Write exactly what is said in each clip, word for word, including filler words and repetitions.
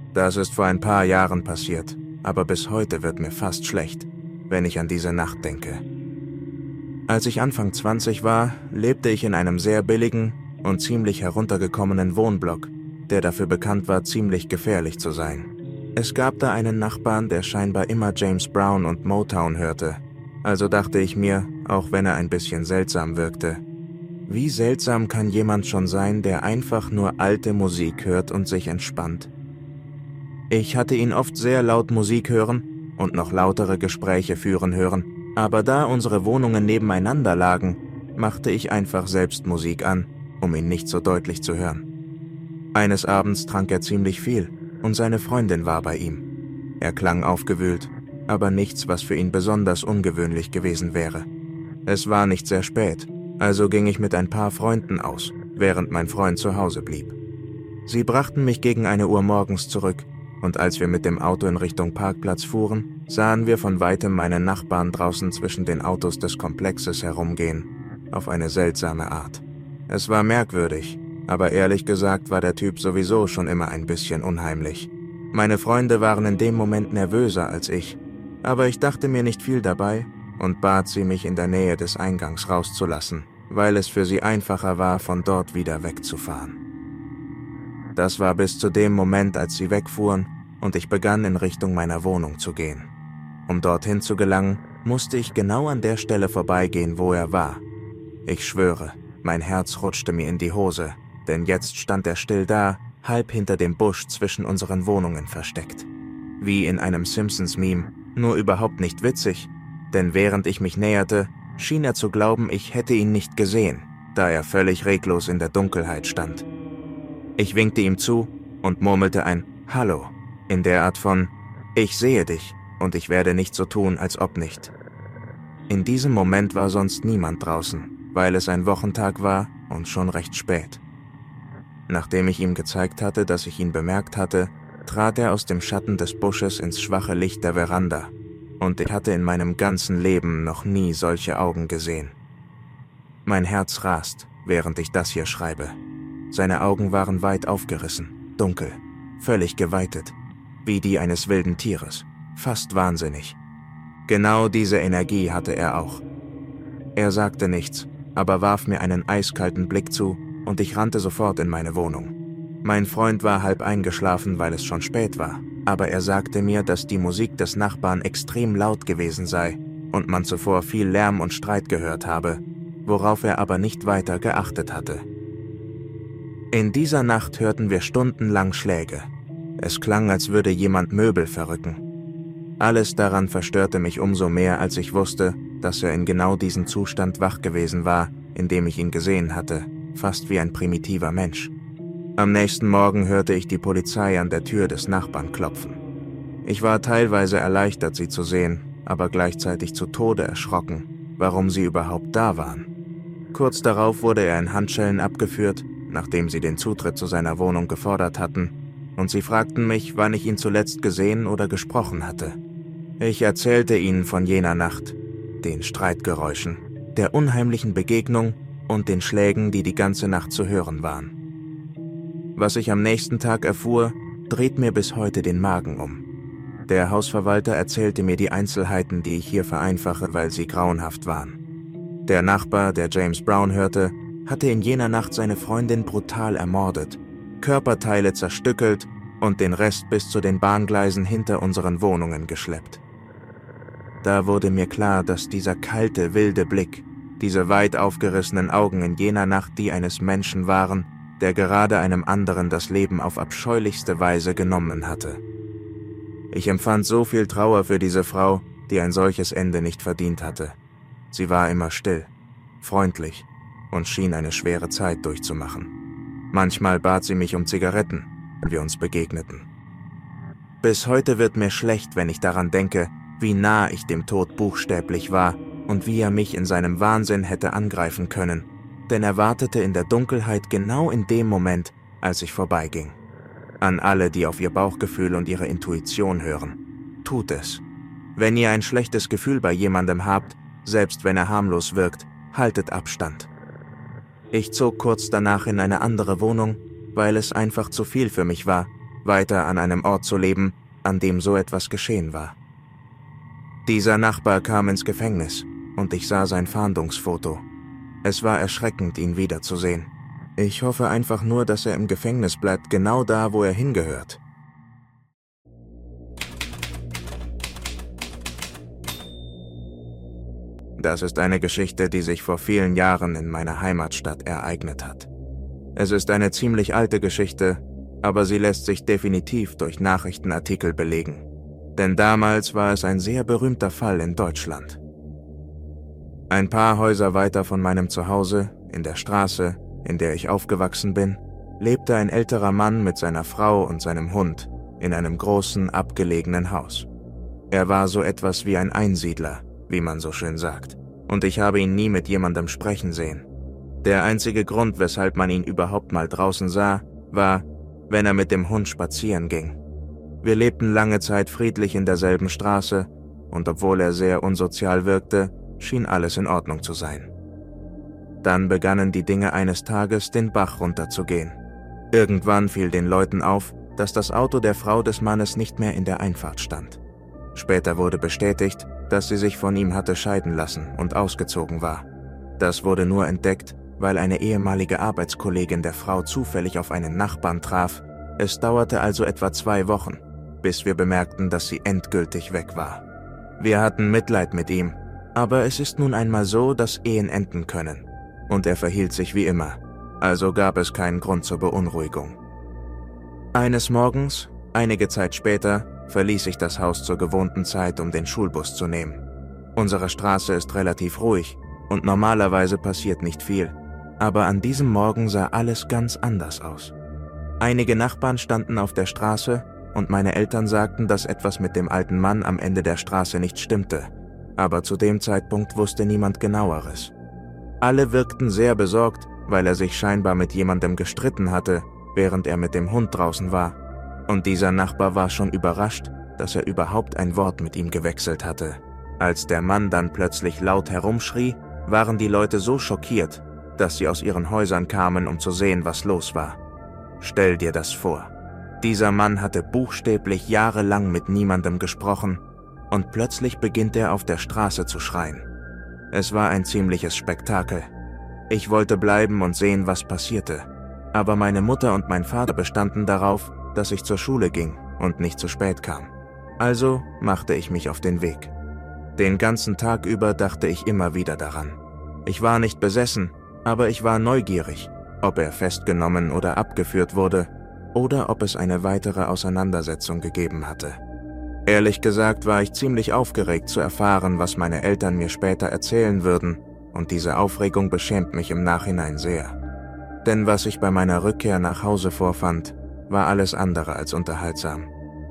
Das ist vor ein paar Jahren passiert, aber bis heute wird mir fast schlecht, wenn ich an diese Nacht denke. Als ich Anfang zwanzig war, lebte ich in einem sehr billigen und ziemlich heruntergekommenen Wohnblock, der dafür bekannt war, ziemlich gefährlich zu sein. Es gab da einen Nachbarn, der scheinbar immer James Brown und Motown hörte. Also dachte ich mir, auch wenn er ein bisschen seltsam wirkte, wie seltsam kann jemand schon sein, der einfach nur alte Musik hört und sich entspannt? Ich hatte ihn oft sehr laut Musik hören und noch lautere Gespräche führen hören, aber da unsere Wohnungen nebeneinander lagen, machte ich einfach selbst Musik an, um ihn nicht so deutlich zu hören. Eines Abends trank er ziemlich viel und seine Freundin war bei ihm. Er klang aufgewühlt, aber nichts, was für ihn besonders ungewöhnlich gewesen wäre. Es war nicht sehr spät, also ging ich mit ein paar Freunden aus, während mein Freund zu Hause blieb. Sie brachten mich gegen eine Uhr morgens zurück, und als wir mit dem Auto in Richtung Parkplatz fuhren, sahen wir von weitem meinen Nachbarn draußen zwischen den Autos des Komplexes herumgehen, auf eine seltsame Art. Es war merkwürdig, aber ehrlich gesagt war der Typ sowieso schon immer ein bisschen unheimlich. Meine Freunde waren in dem Moment nervöser als ich, aber ich dachte mir nicht viel dabei und bat sie, mich in der Nähe des Eingangs rauszulassen, weil es für sie einfacher war, von dort wieder wegzufahren. Das war bis zu dem Moment, als sie wegfuhren und ich begann, in Richtung meiner Wohnung zu gehen. Um dorthin zu gelangen, musste ich genau an der Stelle vorbeigehen, wo er war. Ich schwöre, mein Herz rutschte mir in die Hose, denn jetzt stand er still da, halb hinter dem Busch zwischen unseren Wohnungen versteckt. Wie in einem Simpsons-Meme, nur überhaupt nicht witzig, denn während ich mich näherte, schien er zu glauben, ich hätte ihn nicht gesehen, da er völlig reglos in der Dunkelheit stand. Ich winkte ihm zu und murmelte ein Hallo, in der Art von Ich sehe dich und ich werde nicht so tun, als ob nicht. In diesem Moment war sonst niemand draußen, weil es ein Wochentag war und schon recht spät. Nachdem ich ihm gezeigt hatte, dass ich ihn bemerkt hatte, trat er aus dem Schatten des Busches ins schwache Licht der Veranda, und ich hatte in meinem ganzen Leben noch nie solche Augen gesehen. Mein Herz rast, während ich das hier schreibe. Seine Augen waren weit aufgerissen, dunkel, völlig geweitet, wie die eines wilden Tieres, fast wahnsinnig. Genau diese Energie hatte er auch. Er sagte nichts, aber warf mir einen eiskalten Blick zu und ich rannte sofort in meine Wohnung. Mein Freund war halb eingeschlafen, weil es schon spät war, aber er sagte mir, dass die Musik des Nachbarn extrem laut gewesen sei und man zuvor viel Lärm und Streit gehört habe, worauf er aber nicht weiter geachtet hatte. In dieser Nacht hörten wir stundenlang Schläge. Es klang, als würde jemand Möbel verrücken. Alles daran verstörte mich umso mehr, als ich wusste, dass er in genau diesem Zustand wach gewesen war, in dem ich ihn gesehen hatte, fast wie ein primitiver Mensch. Am nächsten Morgen hörte ich die Polizei an der Tür des Nachbarn klopfen. Ich war teilweise erleichtert, sie zu sehen, aber gleichzeitig zu Tode erschrocken, warum sie überhaupt da waren. Kurz darauf wurde er in Handschellen abgeführt, nachdem sie den Zutritt zu seiner Wohnung gefordert hatten, und sie fragten mich, wann ich ihn zuletzt gesehen oder gesprochen hatte. Ich erzählte ihnen von jener Nacht, den Streitgeräuschen, der unheimlichen Begegnung und den Schlägen, die die ganze Nacht zu hören waren. Was ich am nächsten Tag erfuhr, dreht mir bis heute den Magen um. Der Hausverwalter erzählte mir die Einzelheiten, die ich hier vereinfache, weil sie grauenhaft waren. Der Nachbar, der James Brown hörte, hatte in jener Nacht seine Freundin brutal ermordet, Körperteile zerstückelt und den Rest bis zu den Bahngleisen hinter unseren Wohnungen geschleppt. Da wurde mir klar, dass dieser kalte, wilde Blick, diese weit aufgerissenen Augen in jener Nacht die eines Menschen waren, der gerade einem anderen das Leben auf abscheulichste Weise genommen hatte. Ich empfand so viel Trauer für diese Frau, die ein solches Ende nicht verdient hatte. Sie war immer still, freundlich und schien eine schwere Zeit durchzumachen. Manchmal bat sie mich um Zigaretten, wenn wir uns begegneten. Bis heute wird mir schlecht, wenn ich daran denke, wie nah ich dem Tod buchstäblich war und wie er mich in seinem Wahnsinn hätte angreifen können, denn er wartete in der Dunkelheit genau in dem Moment, als ich vorbeiging. An alle, die auf ihr Bauchgefühl und ihre Intuition hören: Tut es. Wenn ihr ein schlechtes Gefühl bei jemandem habt, selbst wenn er harmlos wirkt, haltet Abstand. Ich zog kurz danach in eine andere Wohnung, weil es einfach zu viel für mich war weiter an einem Ort zu leben, an dem so etwas geschehen war. Dieser Nachbar kam ins Gefängnis und ich sah sein Fahndungsfoto. Es war erschreckend, ihn wiederzusehen. Ich hoffe einfach nur, dass er im Gefängnis bleibt, genau da, wo er hingehört. Das ist eine Geschichte, die sich vor vielen Jahren in meiner Heimatstadt ereignet hat. Es ist eine ziemlich alte Geschichte, aber sie lässt sich definitiv durch Nachrichtenartikel belegen. Denn damals war es ein sehr berühmter Fall in Deutschland. Ein paar Häuser weiter von meinem Zuhause, in der Straße, in der ich aufgewachsen bin, lebte ein älterer Mann mit seiner Frau und seinem Hund in einem großen, abgelegenen Haus. Er war so etwas wie ein Einsiedler, wie man so schön sagt, und ich habe ihn nie mit jemandem sprechen sehen. Der einzige Grund, weshalb man ihn überhaupt mal draußen sah, war, wenn er mit dem Hund spazieren ging. Wir lebten lange Zeit friedlich in derselben Straße, und obwohl er sehr unsozial wirkte, schien alles in Ordnung zu sein. Dann begannen die Dinge eines Tages den Bach runterzugehen. Irgendwann fiel den Leuten auf, dass das Auto der Frau des Mannes nicht mehr in der Einfahrt stand. Später wurde bestätigt, dass sie sich von ihm hatte scheiden lassen und ausgezogen war. Das wurde nur entdeckt, weil eine ehemalige Arbeitskollegin der Frau zufällig auf einen Nachbarn traf. Es dauerte also etwa zwei Wochen, bis wir bemerkten, dass sie endgültig weg war. Wir hatten Mitleid mit ihm, aber es ist nun einmal so, dass Ehen enden können. Und er verhielt sich wie immer, also gab es keinen Grund zur Beunruhigung. Eines Morgens, einige Zeit später, verließ ich das Haus zur gewohnten Zeit, um den Schulbus zu nehmen. Unsere Straße ist relativ ruhig und normalerweise passiert nicht viel, aber an diesem Morgen sah alles ganz anders aus. Einige Nachbarn standen auf der Straße und meine Eltern sagten, dass etwas mit dem alten Mann am Ende der Straße nicht stimmte, aber zu dem Zeitpunkt wusste niemand Genaueres. Alle wirkten sehr besorgt, weil er sich scheinbar mit jemandem gestritten hatte, während er mit dem Hund draußen war. Und dieser Nachbar war schon überrascht, dass er überhaupt ein Wort mit ihm gewechselt hatte. Als der Mann dann plötzlich laut herumschrie, waren die Leute so schockiert, dass sie aus ihren Häusern kamen, um zu sehen, was los war. Stell dir das vor. Dieser Mann hatte buchstäblich jahrelang mit niemandem gesprochen und plötzlich beginnt er auf der Straße zu schreien. Es war ein ziemliches Spektakel. Ich wollte bleiben und sehen, was passierte. Aber meine Mutter und mein Vater bestanden darauf, dass ich zur Schule ging und nicht zu spät kam. Also machte ich mich auf den Weg. Den ganzen Tag über dachte ich immer wieder daran. Ich war nicht besessen, aber ich war neugierig, ob er festgenommen oder abgeführt wurde oder ob es eine weitere Auseinandersetzung gegeben hatte. Ehrlich gesagt war ich ziemlich aufgeregt zu erfahren, was meine Eltern mir später erzählen würden, und diese Aufregung beschämt mich im Nachhinein sehr. Denn was ich bei meiner Rückkehr nach Hause vorfand, war alles andere als unterhaltsam.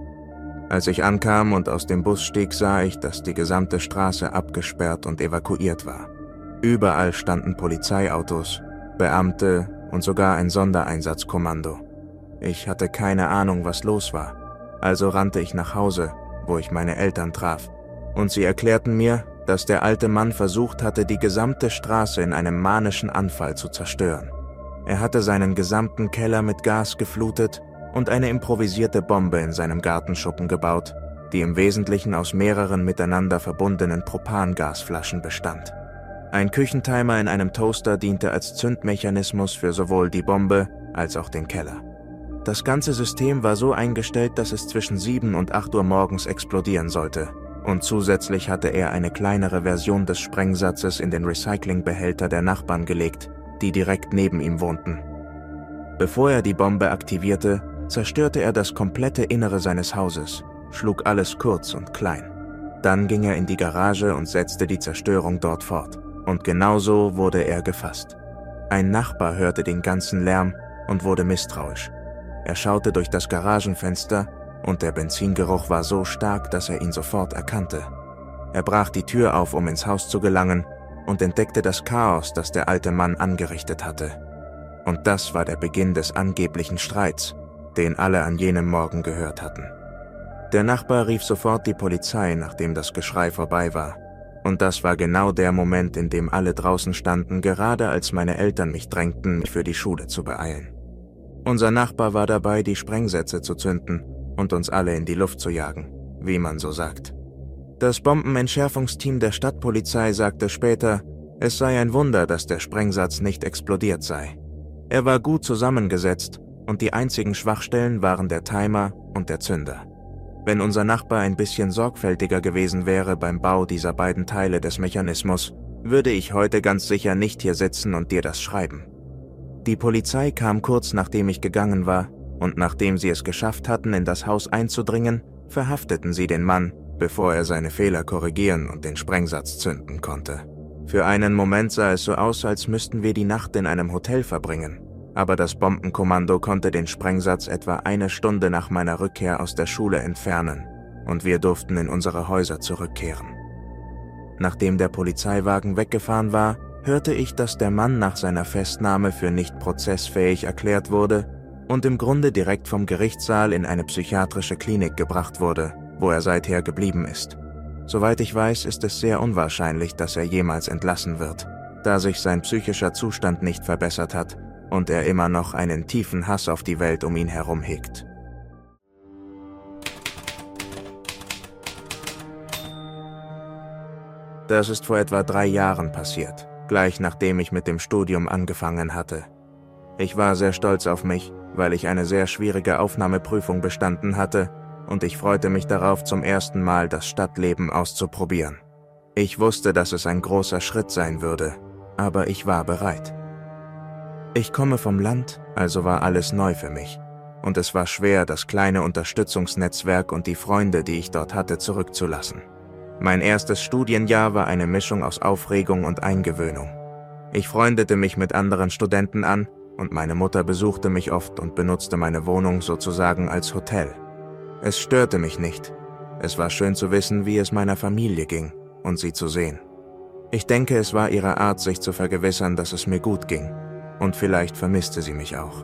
Als ich ankam und aus dem Bus stieg, sah ich, dass die gesamte Straße abgesperrt und evakuiert war. Überall standen Polizeiautos, Beamte und sogar ein Sondereinsatzkommando. Ich hatte keine Ahnung, was los war, also rannte ich nach Hause, wo ich meine Eltern traf, und sie erklärten mir, dass der alte Mann versucht hatte, die gesamte Straße in einem manischen Anfall zu zerstören. Er hatte seinen gesamten Keller mit Gas geflutet und eine improvisierte Bombe in seinem Gartenschuppen gebaut, die im Wesentlichen aus mehreren miteinander verbundenen Propangasflaschen bestand. Ein Küchentimer in einem Toaster diente als Zündmechanismus für sowohl die Bombe als auch den Keller. Das ganze System war so eingestellt, dass es zwischen sieben und acht Uhr morgens explodieren sollte, und zusätzlich hatte er eine kleinere Version des Sprengsatzes in den Recyclingbehälter der Nachbarn gelegt, die direkt neben ihm wohnten. Bevor er die Bombe aktivierte, zerstörte er das komplette Innere seines Hauses, schlug alles kurz und klein. Dann ging er in die Garage und setzte die Zerstörung dort fort. Und genauso wurde er gefasst. Ein Nachbar hörte den ganzen Lärm und wurde misstrauisch. Er schaute durch das Garagenfenster und der Benzingeruch war so stark, dass er ihn sofort erkannte. Er brach die Tür auf, um ins Haus zu gelangen, und entdeckte das Chaos, das der alte Mann angerichtet hatte. Und das war der Beginn des angeblichen Streits, den alle an jenem Morgen gehört hatten. Der Nachbar rief sofort die Polizei, nachdem das Geschrei vorbei war. Und das war genau der Moment, in dem alle draußen standen, gerade als meine Eltern mich drängten, mich für die Schule zu beeilen. Unser Nachbar war dabei, die Sprengsätze zu zünden und uns alle in die Luft zu jagen, wie man so sagt. Das Bombenentschärfungsteam der Stadtpolizei sagte später, es sei ein Wunder, dass der Sprengsatz nicht explodiert sei. Er war gut zusammengesetzt und die einzigen Schwachstellen waren der Timer und der Zünder. Wenn unser Nachbar ein bisschen sorgfältiger gewesen wäre beim Bau dieser beiden Teile des Mechanismus, würde ich heute ganz sicher nicht hier sitzen und dir das schreiben. Die Polizei kam kurz nachdem ich gegangen war, und nachdem sie es geschafft hatten, in das Haus einzudringen, verhafteten sie den Mann, bevor er seine Fehler korrigieren und den Sprengsatz zünden konnte. Für einen Moment sah es so aus, als müssten wir die Nacht in einem Hotel verbringen, aber das Bombenkommando konnte den Sprengsatz etwa eine Stunde nach meiner Rückkehr aus der Schule entfernen, und wir durften in unsere Häuser zurückkehren. Nachdem der Polizeiwagen weggefahren war, hörte ich, dass der Mann nach seiner Festnahme für nicht prozessfähig erklärt wurde und im Grunde direkt vom Gerichtssaal in eine psychiatrische Klinik gebracht wurde, wo er seither geblieben ist. Soweit ich weiß, ist es sehr unwahrscheinlich, dass er jemals entlassen wird, da sich sein psychischer Zustand nicht verbessert hat und er immer noch einen tiefen Hass auf die Welt um ihn herum hegt. Das ist vor etwa drei Jahren passiert, gleich nachdem ich mit dem Studium angefangen hatte. Ich war sehr stolz auf mich, weil ich eine sehr schwierige Aufnahmeprüfung bestanden hatte, und ich freute mich darauf, zum ersten Mal das Stadtleben auszuprobieren. Ich wusste, dass es ein großer Schritt sein würde, aber ich war bereit. Ich komme vom Land, also war alles neu für mich, und es war schwer, das kleine Unterstützungsnetzwerk und die Freunde, die ich dort hatte, zurückzulassen. Mein erstes Studienjahr war eine Mischung aus Aufregung und Eingewöhnung. Ich freundete mich mit anderen Studenten an, und meine Mutter besuchte mich oft und benutzte meine Wohnung sozusagen als Hotel. Es störte mich nicht. Es war schön zu wissen, wie es meiner Familie ging und sie zu sehen. Ich denke, es war ihre Art, sich zu vergewissern, dass es mir gut ging. Und vielleicht vermisste sie mich auch.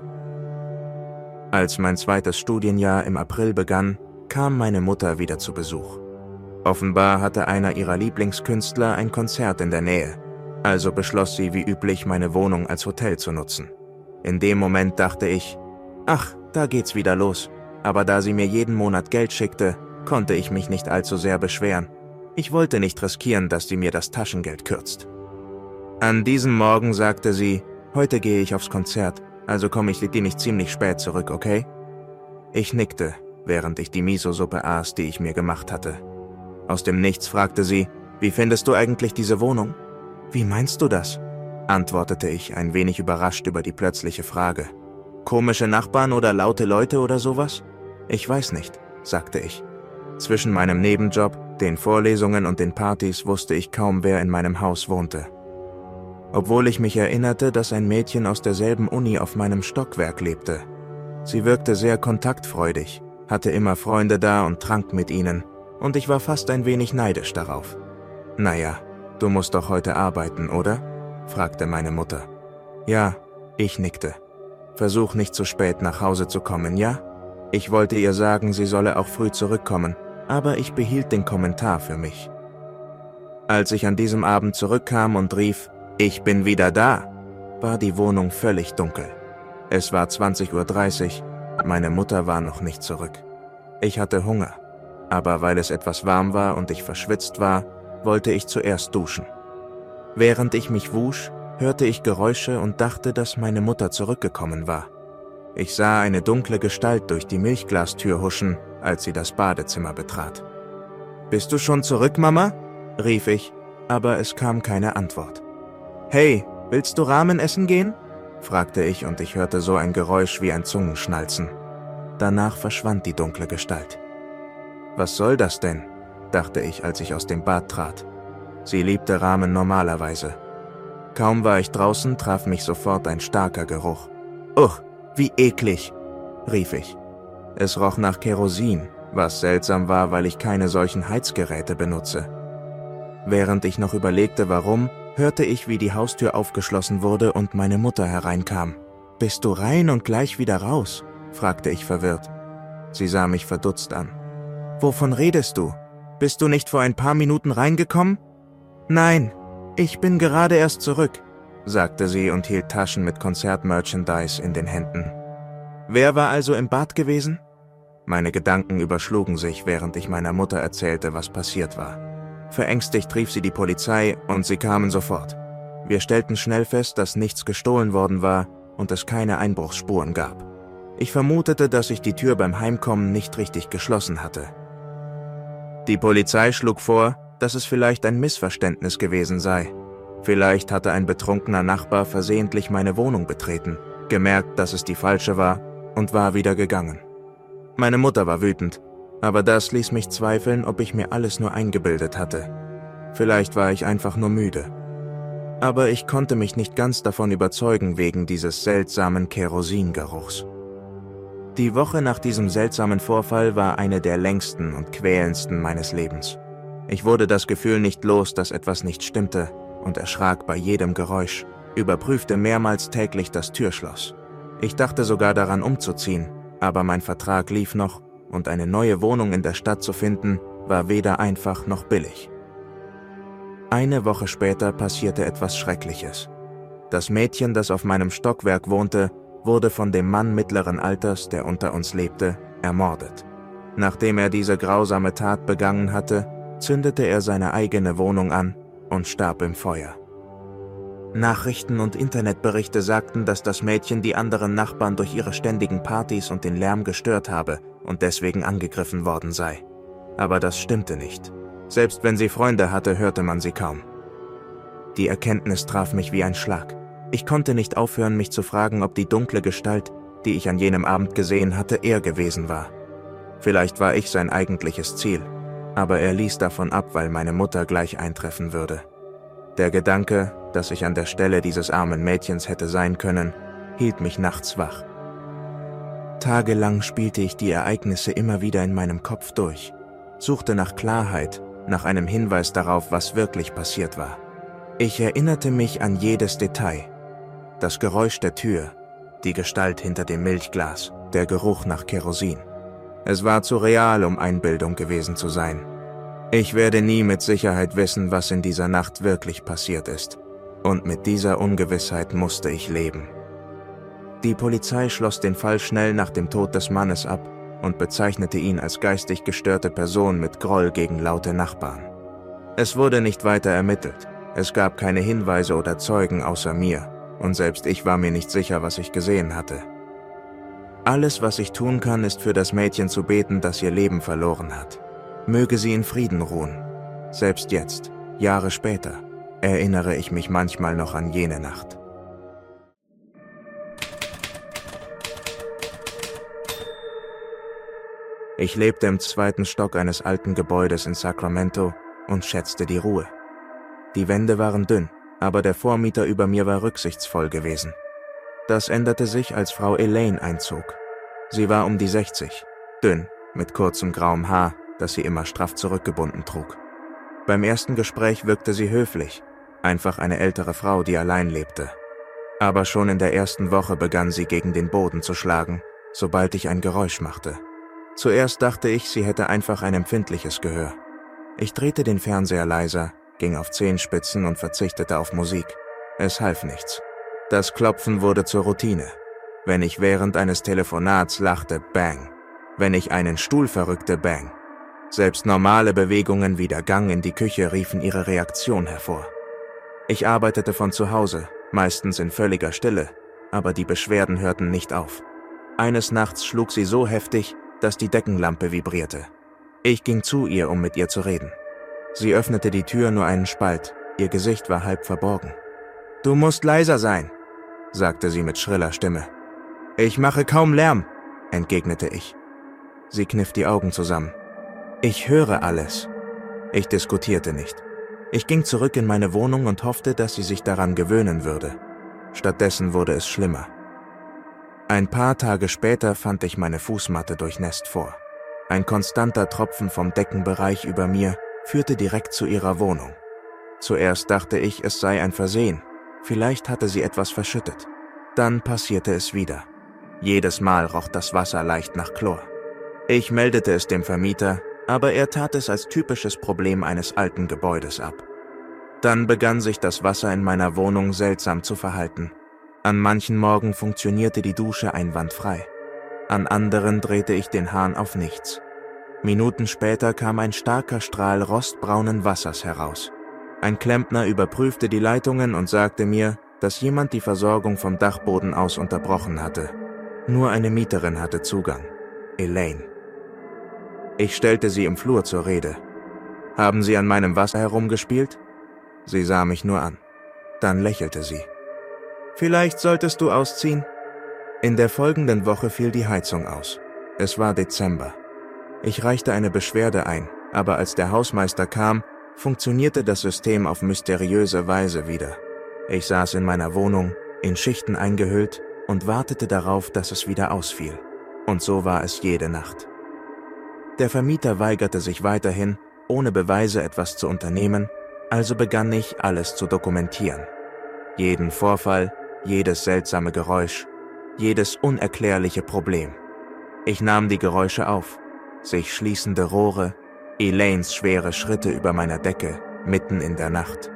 Als mein zweites Studienjahr im April begann, kam meine Mutter wieder zu Besuch. Offenbar hatte einer ihrer Lieblingskünstler ein Konzert in der Nähe, also beschloss sie wie üblich, meine Wohnung als Hotel zu nutzen. In dem Moment dachte ich, ach, da geht's wieder los. Aber da sie mir jeden Monat Geld schickte, konnte ich mich nicht allzu sehr beschweren. Ich wollte nicht riskieren, dass sie mir das Taschengeld kürzt. An diesem Morgen sagte sie, heute gehe ich aufs Konzert, also komme ich dir nicht ziemlich spät zurück, okay? Ich nickte, während ich die Miso-Suppe aß, die ich mir gemacht hatte. Aus dem Nichts fragte sie, wie findest du eigentlich diese Wohnung? Wie meinst du das? Antwortete ich, ein wenig überrascht über die plötzliche Frage. Komische Nachbarn oder laute Leute oder sowas? Ich weiß nicht, sagte ich. Zwischen meinem Nebenjob, den Vorlesungen und den Partys wusste ich kaum, wer in meinem Haus wohnte. Obwohl ich mich erinnerte, dass ein Mädchen aus derselben Uni auf meinem Stockwerk lebte. Sie wirkte sehr kontaktfreudig, hatte immer Freunde da und trank mit ihnen, und ich war fast ein wenig neidisch darauf. Naja, du musst doch heute arbeiten, oder? Fragte meine Mutter. Ja, ich nickte. Versuch nicht zu spät nach Hause zu kommen, ja? Ich wollte ihr sagen, sie solle auch früh zurückkommen, aber ich behielt den Kommentar für mich. Als ich an diesem Abend zurückkam und rief, ich bin wieder da, war die Wohnung völlig dunkel. Es war zwanzig Uhr dreißig, meine Mutter war noch nicht zurück. Ich hatte Hunger, aber weil es etwas warm war und ich verschwitzt war, wollte ich zuerst duschen. Während ich mich wusch, hörte ich Geräusche und dachte, dass meine Mutter zurückgekommen war. Ich sah eine dunkle Gestalt durch die Milchglastür huschen, als sie das Badezimmer betrat. »Bist du schon zurück, Mama?« rief ich, aber es kam keine Antwort. »Hey, willst du Ramen essen gehen?« fragte ich und ich hörte so ein Geräusch wie ein Zungenschnalzen. Danach verschwand die dunkle Gestalt. »Was soll das denn?« dachte ich, als ich aus dem Bad trat. Sie liebte Ramen normalerweise. Kaum war ich draußen, traf mich sofort ein starker Geruch. »Uch, wie eklig«, rief ich. Es roch nach Kerosin, was seltsam war, weil ich keine solchen Heizgeräte benutze. Während ich noch überlegte, warum, hörte ich, wie die Haustür aufgeschlossen wurde und meine Mutter hereinkam. »Bist du rein und gleich wieder raus?« fragte ich verwirrt. Sie sah mich verdutzt an. »Wovon redest du? Bist du nicht vor ein paar Minuten reingekommen?« »Nein, ich bin gerade erst zurück«, sagte sie und hielt Taschen mit Konzertmerchandise in den Händen. Wer war also im Bad gewesen? Meine Gedanken überschlugen sich, während ich meiner Mutter erzählte, was passiert war. Verängstigt rief sie die Polizei und sie kamen sofort. Wir stellten schnell fest, dass nichts gestohlen worden war und es keine Einbruchsspuren gab. Ich vermutete, dass ich die Tür beim Heimkommen nicht richtig geschlossen hatte. Die Polizei schlug vor, dass es vielleicht ein Missverständnis gewesen sei. Vielleicht hatte ein betrunkener Nachbar versehentlich meine Wohnung betreten, gemerkt, dass es die falsche war und war wieder gegangen. Meine Mutter war wütend, aber das ließ mich zweifeln, ob ich mir alles nur eingebildet hatte. Vielleicht war ich einfach nur müde. Aber ich konnte mich nicht ganz davon überzeugen wegen dieses seltsamen Kerosingeruchs. Die Woche nach diesem seltsamen Vorfall war eine der längsten und quälendsten meines Lebens. Ich wurde das Gefühl nicht los, dass etwas nicht stimmte und erschrak bei jedem Geräusch, überprüfte mehrmals täglich das Türschloss. Ich dachte sogar daran umzuziehen, aber mein Vertrag lief noch und eine neue Wohnung in der Stadt zu finden, war weder einfach noch billig. Eine Woche später passierte etwas Schreckliches. Das Mädchen, das auf meinem Stockwerk wohnte, wurde von dem Mann mittleren Alters, der unter uns lebte, ermordet. Nachdem er diese grausame Tat begangen hatte, zündete er seine eigene Wohnung an und starb im Feuer. Nachrichten und Internetberichte sagten, dass das Mädchen die anderen Nachbarn durch ihre ständigen Partys und den Lärm gestört habe und deswegen angegriffen worden sei. Aber das stimmte nicht. Selbst wenn sie Freunde hatte, hörte man sie kaum. Die Erkenntnis traf mich wie ein Schlag. Ich konnte nicht aufhören, mich zu fragen, ob die dunkle Gestalt, die ich an jenem Abend gesehen hatte, er gewesen war. Vielleicht war ich sein eigentliches Ziel, aber er ließ davon ab, weil meine Mutter gleich eintreffen würde. Der Gedanke, dass ich an der Stelle dieses armen Mädchens hätte sein können, hielt mich nachts wach. Tagelang spielte ich die Ereignisse immer wieder in meinem Kopf durch, suchte nach Klarheit, nach einem Hinweis darauf, was wirklich passiert war. Ich erinnerte mich an jedes Detail. Das Geräusch der Tür, die Gestalt hinter dem Milchglas, der Geruch nach Kerosin. Es war zu real, um Einbildung gewesen zu sein. Ich werde nie mit Sicherheit wissen, was in dieser Nacht wirklich passiert ist. Und mit dieser Ungewissheit musste ich leben. Die Polizei schloss den Fall schnell nach dem Tod des Mannes ab und bezeichnete ihn als geistig gestörte Person mit Groll gegen laute Nachbarn. Es wurde nicht weiter ermittelt. Es gab keine Hinweise oder Zeugen außer mir, und selbst ich war mir nicht sicher, was ich gesehen hatte. Alles, was ich tun kann, ist für das Mädchen zu beten, das ihr Leben verloren hat. Möge sie in Frieden ruhen. Selbst jetzt, Jahre später, erinnere ich mich manchmal noch an jene Nacht. Ich lebte im zweiten Stock eines alten Gebäudes in Sacramento und schätzte die Ruhe. Die Wände waren dünn, aber der Vormieter über mir war rücksichtsvoll gewesen. Das änderte sich, als Frau Elaine einzog. Sie war um die sechzig, dünn, mit kurzem grauem Haar, das sie immer straff zurückgebunden trug. Beim ersten Gespräch wirkte sie höflich, einfach eine ältere Frau, die allein lebte. Aber schon in der ersten Woche begann sie gegen den Boden zu schlagen, sobald ich ein Geräusch machte. Zuerst dachte ich, sie hätte einfach ein empfindliches Gehör. Ich drehte den Fernseher leiser, ging auf Zehenspitzen und verzichtete auf Musik. Es half nichts. Das Klopfen wurde zur Routine. Wenn ich während eines Telefonats lachte, bang. Wenn ich einen Stuhl verrückte, bang. Selbst normale Bewegungen wie der Gang in die Küche riefen ihre Reaktion hervor. Ich arbeitete von zu Hause, meistens in völliger Stille, aber die Beschwerden hörten nicht auf. Eines Nachts schlug sie so heftig, dass die Deckenlampe vibrierte. Ich ging zu ihr, um mit ihr zu reden. Sie öffnete die Tür nur einen Spalt, ihr Gesicht war halb verborgen. »Du musst leiser sein«, sagte sie mit schriller Stimme. »Ich mache kaum Lärm«, entgegnete ich. Sie kniff die Augen zusammen. »Ich höre alles.« Ich diskutierte nicht. Ich ging zurück in meine Wohnung und hoffte, dass sie sich daran gewöhnen würde. Stattdessen wurde es schlimmer. Ein paar Tage später fand ich meine Fußmatte durchnässt vor. Ein konstanter Tropfen vom Deckenbereich über mir führte direkt zu ihrer Wohnung. Zuerst dachte ich, es sei ein Versehen. Vielleicht hatte sie etwas verschüttet. Dann passierte es wieder. Jedes Mal roch das Wasser leicht nach Chlor. Ich meldete es dem Vermieter, aber er tat es als typisches Problem eines alten Gebäudes ab. Dann begann sich das Wasser in meiner Wohnung seltsam zu verhalten. An manchen Morgen funktionierte die Dusche einwandfrei. An anderen drehte ich den Hahn auf nichts. Minuten später kam ein starker Strahl rostbraunen Wassers heraus. Ein Klempner überprüfte die Leitungen und sagte mir, dass jemand die Versorgung vom Dachboden aus unterbrochen hatte. Nur eine Mieterin hatte Zugang. Elaine. Ich stellte sie im Flur zur Rede. »Haben Sie an meinem Wasser herumgespielt?« Sie sah mich nur an. Dann lächelte sie. »Vielleicht solltest du ausziehen?« In der folgenden Woche fiel die Heizung aus. Es war Dezember. Ich reichte eine Beschwerde ein, aber als der Hausmeister kam, funktionierte das System auf mysteriöse Weise wieder. Ich saß in meiner Wohnung, in Schichten eingehüllt und wartete darauf, dass es wieder ausfiel. Und so war es jede Nacht. Der Vermieter weigerte sich weiterhin, ohne Beweise etwas zu unternehmen, also begann ich, alles zu dokumentieren. Jeden Vorfall, jedes seltsame Geräusch, jedes unerklärliche Problem. Ich nahm die Geräusche auf, sich schließende Rohre, Elaines schwere Schritte über meiner Decke, mitten in der Nacht.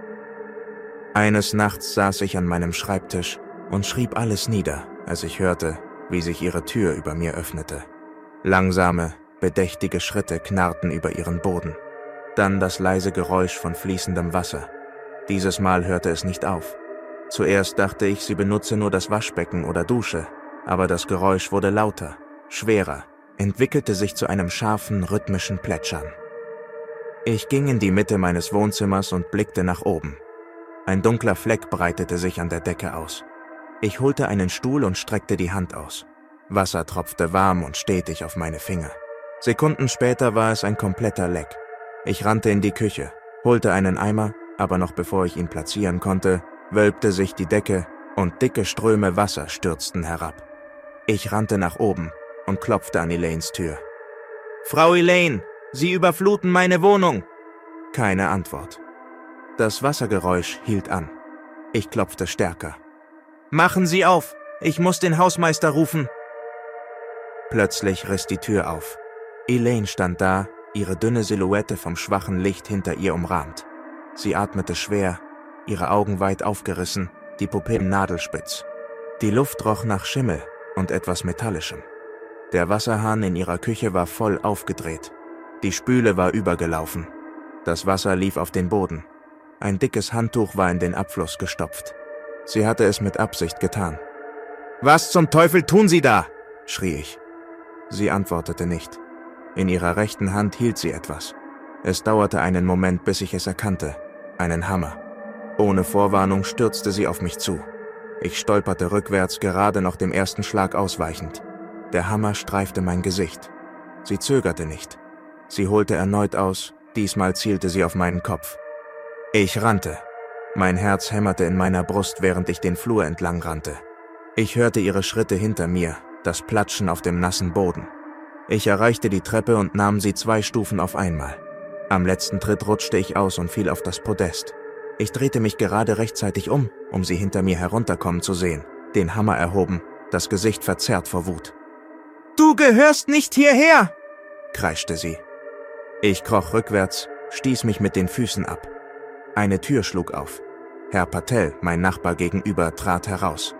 Eines Nachts saß ich an meinem Schreibtisch und schrieb alles nieder, als ich hörte, wie sich ihre Tür über mir öffnete. Langsame, bedächtige Schritte knarrten über ihren Boden. Dann das leise Geräusch von fließendem Wasser. Dieses Mal hörte es nicht auf. Zuerst dachte ich, sie benutze nur das Waschbecken oder Dusche, aber das Geräusch wurde lauter, schwerer, entwickelte sich zu einem scharfen, rhythmischen Plätschern. Ich ging in die Mitte meines Wohnzimmers und blickte nach oben. Ein dunkler Fleck breitete sich an der Decke aus. Ich holte einen Stuhl und streckte die Hand aus. Wasser tropfte warm und stetig auf meine Finger. Sekunden später war es ein kompletter Leck. Ich rannte in die Küche, holte einen Eimer, aber noch bevor ich ihn platzieren konnte, wölbte sich die Decke und dicke Ströme Wasser stürzten herab. Ich rannte nach oben und klopfte an Elaines Tür. »Frau Elaine, Sie überfluten meine Wohnung!« Keine Antwort. Das Wassergeräusch hielt an. Ich klopfte stärker. »Machen Sie auf! Ich muss den Hausmeister rufen!« Plötzlich riss die Tür auf. Elaine stand da, ihre dünne Silhouette vom schwachen Licht hinter ihr umrahmt. Sie atmete schwer, ihre Augen weit aufgerissen, die Pupillen nadelspitz. Die Luft roch nach Schimmel und etwas Metallischem. Der Wasserhahn in ihrer Küche war voll aufgedreht. Die Spüle war übergelaufen. Das Wasser lief auf den Boden. Ein dickes Handtuch war in den Abfluss gestopft. Sie hatte es mit Absicht getan. »Was zum Teufel tun Sie da?« schrie ich. Sie antwortete nicht. In ihrer rechten Hand hielt sie etwas. Es dauerte einen Moment, bis ich es erkannte. Einen Hammer. Ohne Vorwarnung stürzte sie auf mich zu. Ich stolperte rückwärts, gerade noch dem ersten Schlag ausweichend. Der Hammer streifte mein Gesicht. Sie zögerte nicht. Sie holte erneut aus, diesmal zielte sie auf meinen Kopf. Ich rannte. Mein Herz hämmerte in meiner Brust, während ich den Flur entlang rannte. Ich hörte ihre Schritte hinter mir, das Platschen auf dem nassen Boden. Ich erreichte die Treppe und nahm sie zwei Stufen auf einmal. Am letzten Tritt rutschte ich aus und fiel auf das Podest. Ich drehte mich gerade rechtzeitig um, um sie hinter mir herunterkommen zu sehen, den Hammer erhoben, das Gesicht verzerrt vor Wut. »Du gehörst nicht hierher!« kreischte sie. Ich kroch rückwärts, stieß mich mit den Füßen ab. Eine Tür schlug auf. Herr Patel, mein Nachbar gegenüber, trat heraus.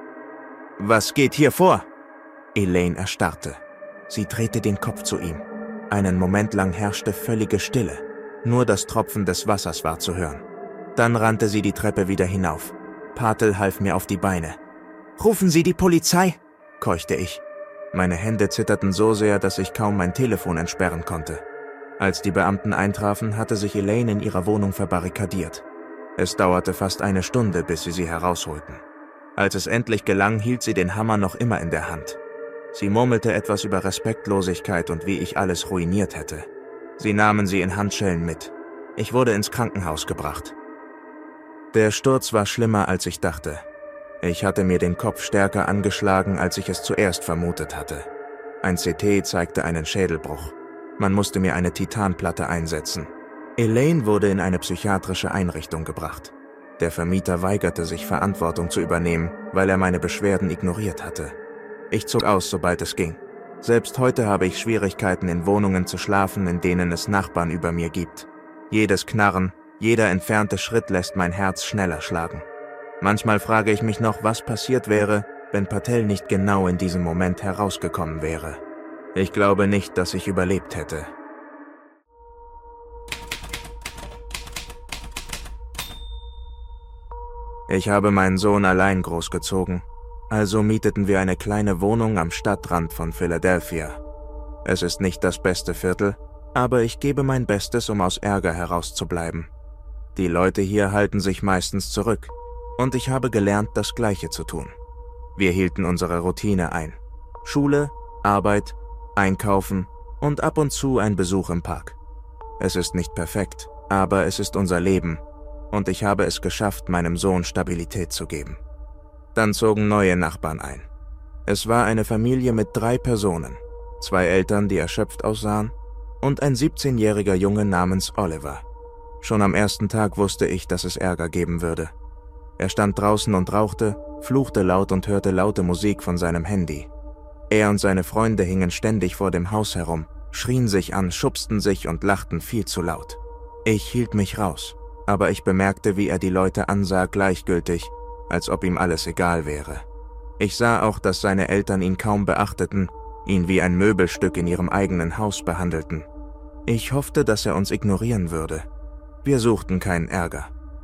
»Was geht hier vor?« Elaine erstarrte. Sie drehte den Kopf zu ihm. Einen Moment lang herrschte völlige Stille. Nur das Tropfen des Wassers war zu hören. Dann rannte sie die Treppe wieder hinauf. Patel half mir auf die Beine. »Rufen Sie die Polizei!« keuchte ich. Meine Hände zitterten so sehr, dass ich kaum mein Telefon entsperren konnte. Als die Beamten eintrafen, hatte sich Elaine in ihrer Wohnung verbarrikadiert. Es dauerte fast eine Stunde, bis sie sie herausholten. Als es endlich gelang, hielt sie den Hammer noch immer in der Hand. Sie murmelte etwas über Respektlosigkeit und wie ich alles ruiniert hätte. Sie nahmen sie in Handschellen mit. Ich wurde ins Krankenhaus gebracht. Der Sturz war schlimmer, als ich dachte. Ich hatte mir den Kopf stärker angeschlagen, als ich es zuerst vermutet hatte. Ein C T zeigte einen Schädelbruch. Man musste mir eine Titanplatte einsetzen. Elaine wurde in eine psychiatrische Einrichtung gebracht. Der Vermieter weigerte sich, Verantwortung zu übernehmen, weil er meine Beschwerden ignoriert hatte. Ich zog aus, sobald es ging. Selbst heute habe ich Schwierigkeiten, in Wohnungen zu schlafen, in denen es Nachbarn über mir gibt. Jedes Knarren, jeder entfernte Schritt lässt mein Herz schneller schlagen. Manchmal frage ich mich noch, was passiert wäre, wenn Patel nicht genau in diesem Moment herausgekommen wäre. Ich glaube nicht, dass ich überlebt hätte. Ich habe meinen Sohn allein großgezogen, also mieteten wir eine kleine Wohnung am Stadtrand von Philadelphia. Es ist nicht das beste Viertel, aber ich gebe mein Bestes, um aus Ärger herauszubleiben. Die Leute hier halten sich meistens zurück, und ich habe gelernt, das Gleiche zu tun. Wir hielten unsere Routine ein. Schule, Arbeit, Einkaufen und ab und zu ein Besuch im Park. Es ist nicht perfekt, aber es ist unser Leben, und ich habe es geschafft, meinem Sohn Stabilität zu geben. Dann zogen neue Nachbarn ein. Es war eine Familie mit drei Personen, zwei Eltern, die erschöpft aussahen, und ein siebzehnjähriger Junge namens Oliver. Schon am ersten Tag wusste ich, dass es Ärger geben würde. Er stand draußen und rauchte, fluchte laut und hörte laute Musik von seinem Handy. Er und seine Freunde hingen ständig vor dem Haus herum, schrien sich an, schubsten sich und lachten viel zu laut. Ich hielt mich raus, aber ich bemerkte, wie er die Leute ansah, gleichgültig, als ob ihm alles egal wäre. Ich sah auch, dass seine Eltern ihn kaum beachteten, ihn wie ein Möbelstück in ihrem eigenen Haus behandelten. Ich hoffte, dass er uns ignorieren würde. Wir suchten keinen Ärger.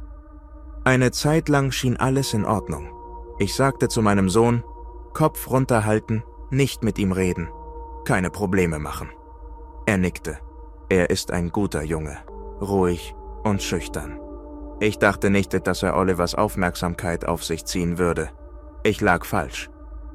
Eine Zeit lang schien alles in Ordnung. Ich sagte zu meinem Sohn, Kopf runterhalten, nicht mit ihm reden, keine Probleme machen. Er nickte. Er ist ein guter Junge, ruhig und schüchtern. Ich dachte nicht, dass er Olivers Aufmerksamkeit auf sich ziehen würde. Ich lag falsch.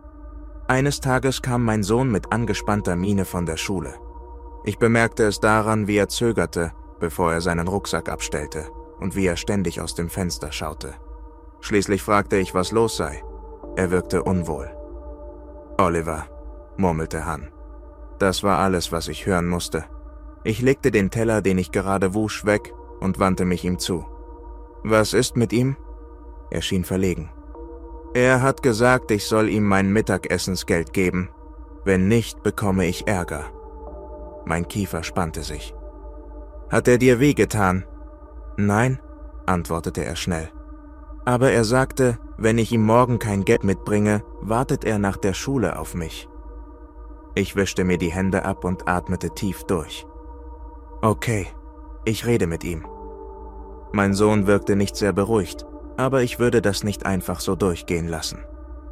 Eines Tages kam mein Sohn mit angespannter Miene von der Schule. Ich bemerkte es daran, wie er zögerte, bevor er seinen Rucksack abstellte, und wie er ständig aus dem Fenster schaute. Schließlich fragte ich, was los sei. Er wirkte unwohl. Oliver, murmelte Han. Das war alles, was ich hören musste. Ich legte den Teller, den ich gerade wusch, weg und wandte mich ihm zu. Was ist mit ihm? Er schien verlegen. Er hat gesagt, ich soll ihm mein Mittagessensgeld geben. Wenn nicht, bekomme ich Ärger. Mein Kiefer spannte sich. Hat er dir wehgetan? Nein, antwortete er schnell. Aber er sagte, wenn ich ihm morgen kein Geld mitbringe, wartet er nach der Schule auf mich. Ich wischte mir die Hände ab und atmete tief durch. Okay, ich rede mit ihm. Mein Sohn wirkte nicht sehr beruhigt, aber ich würde das nicht einfach so durchgehen lassen.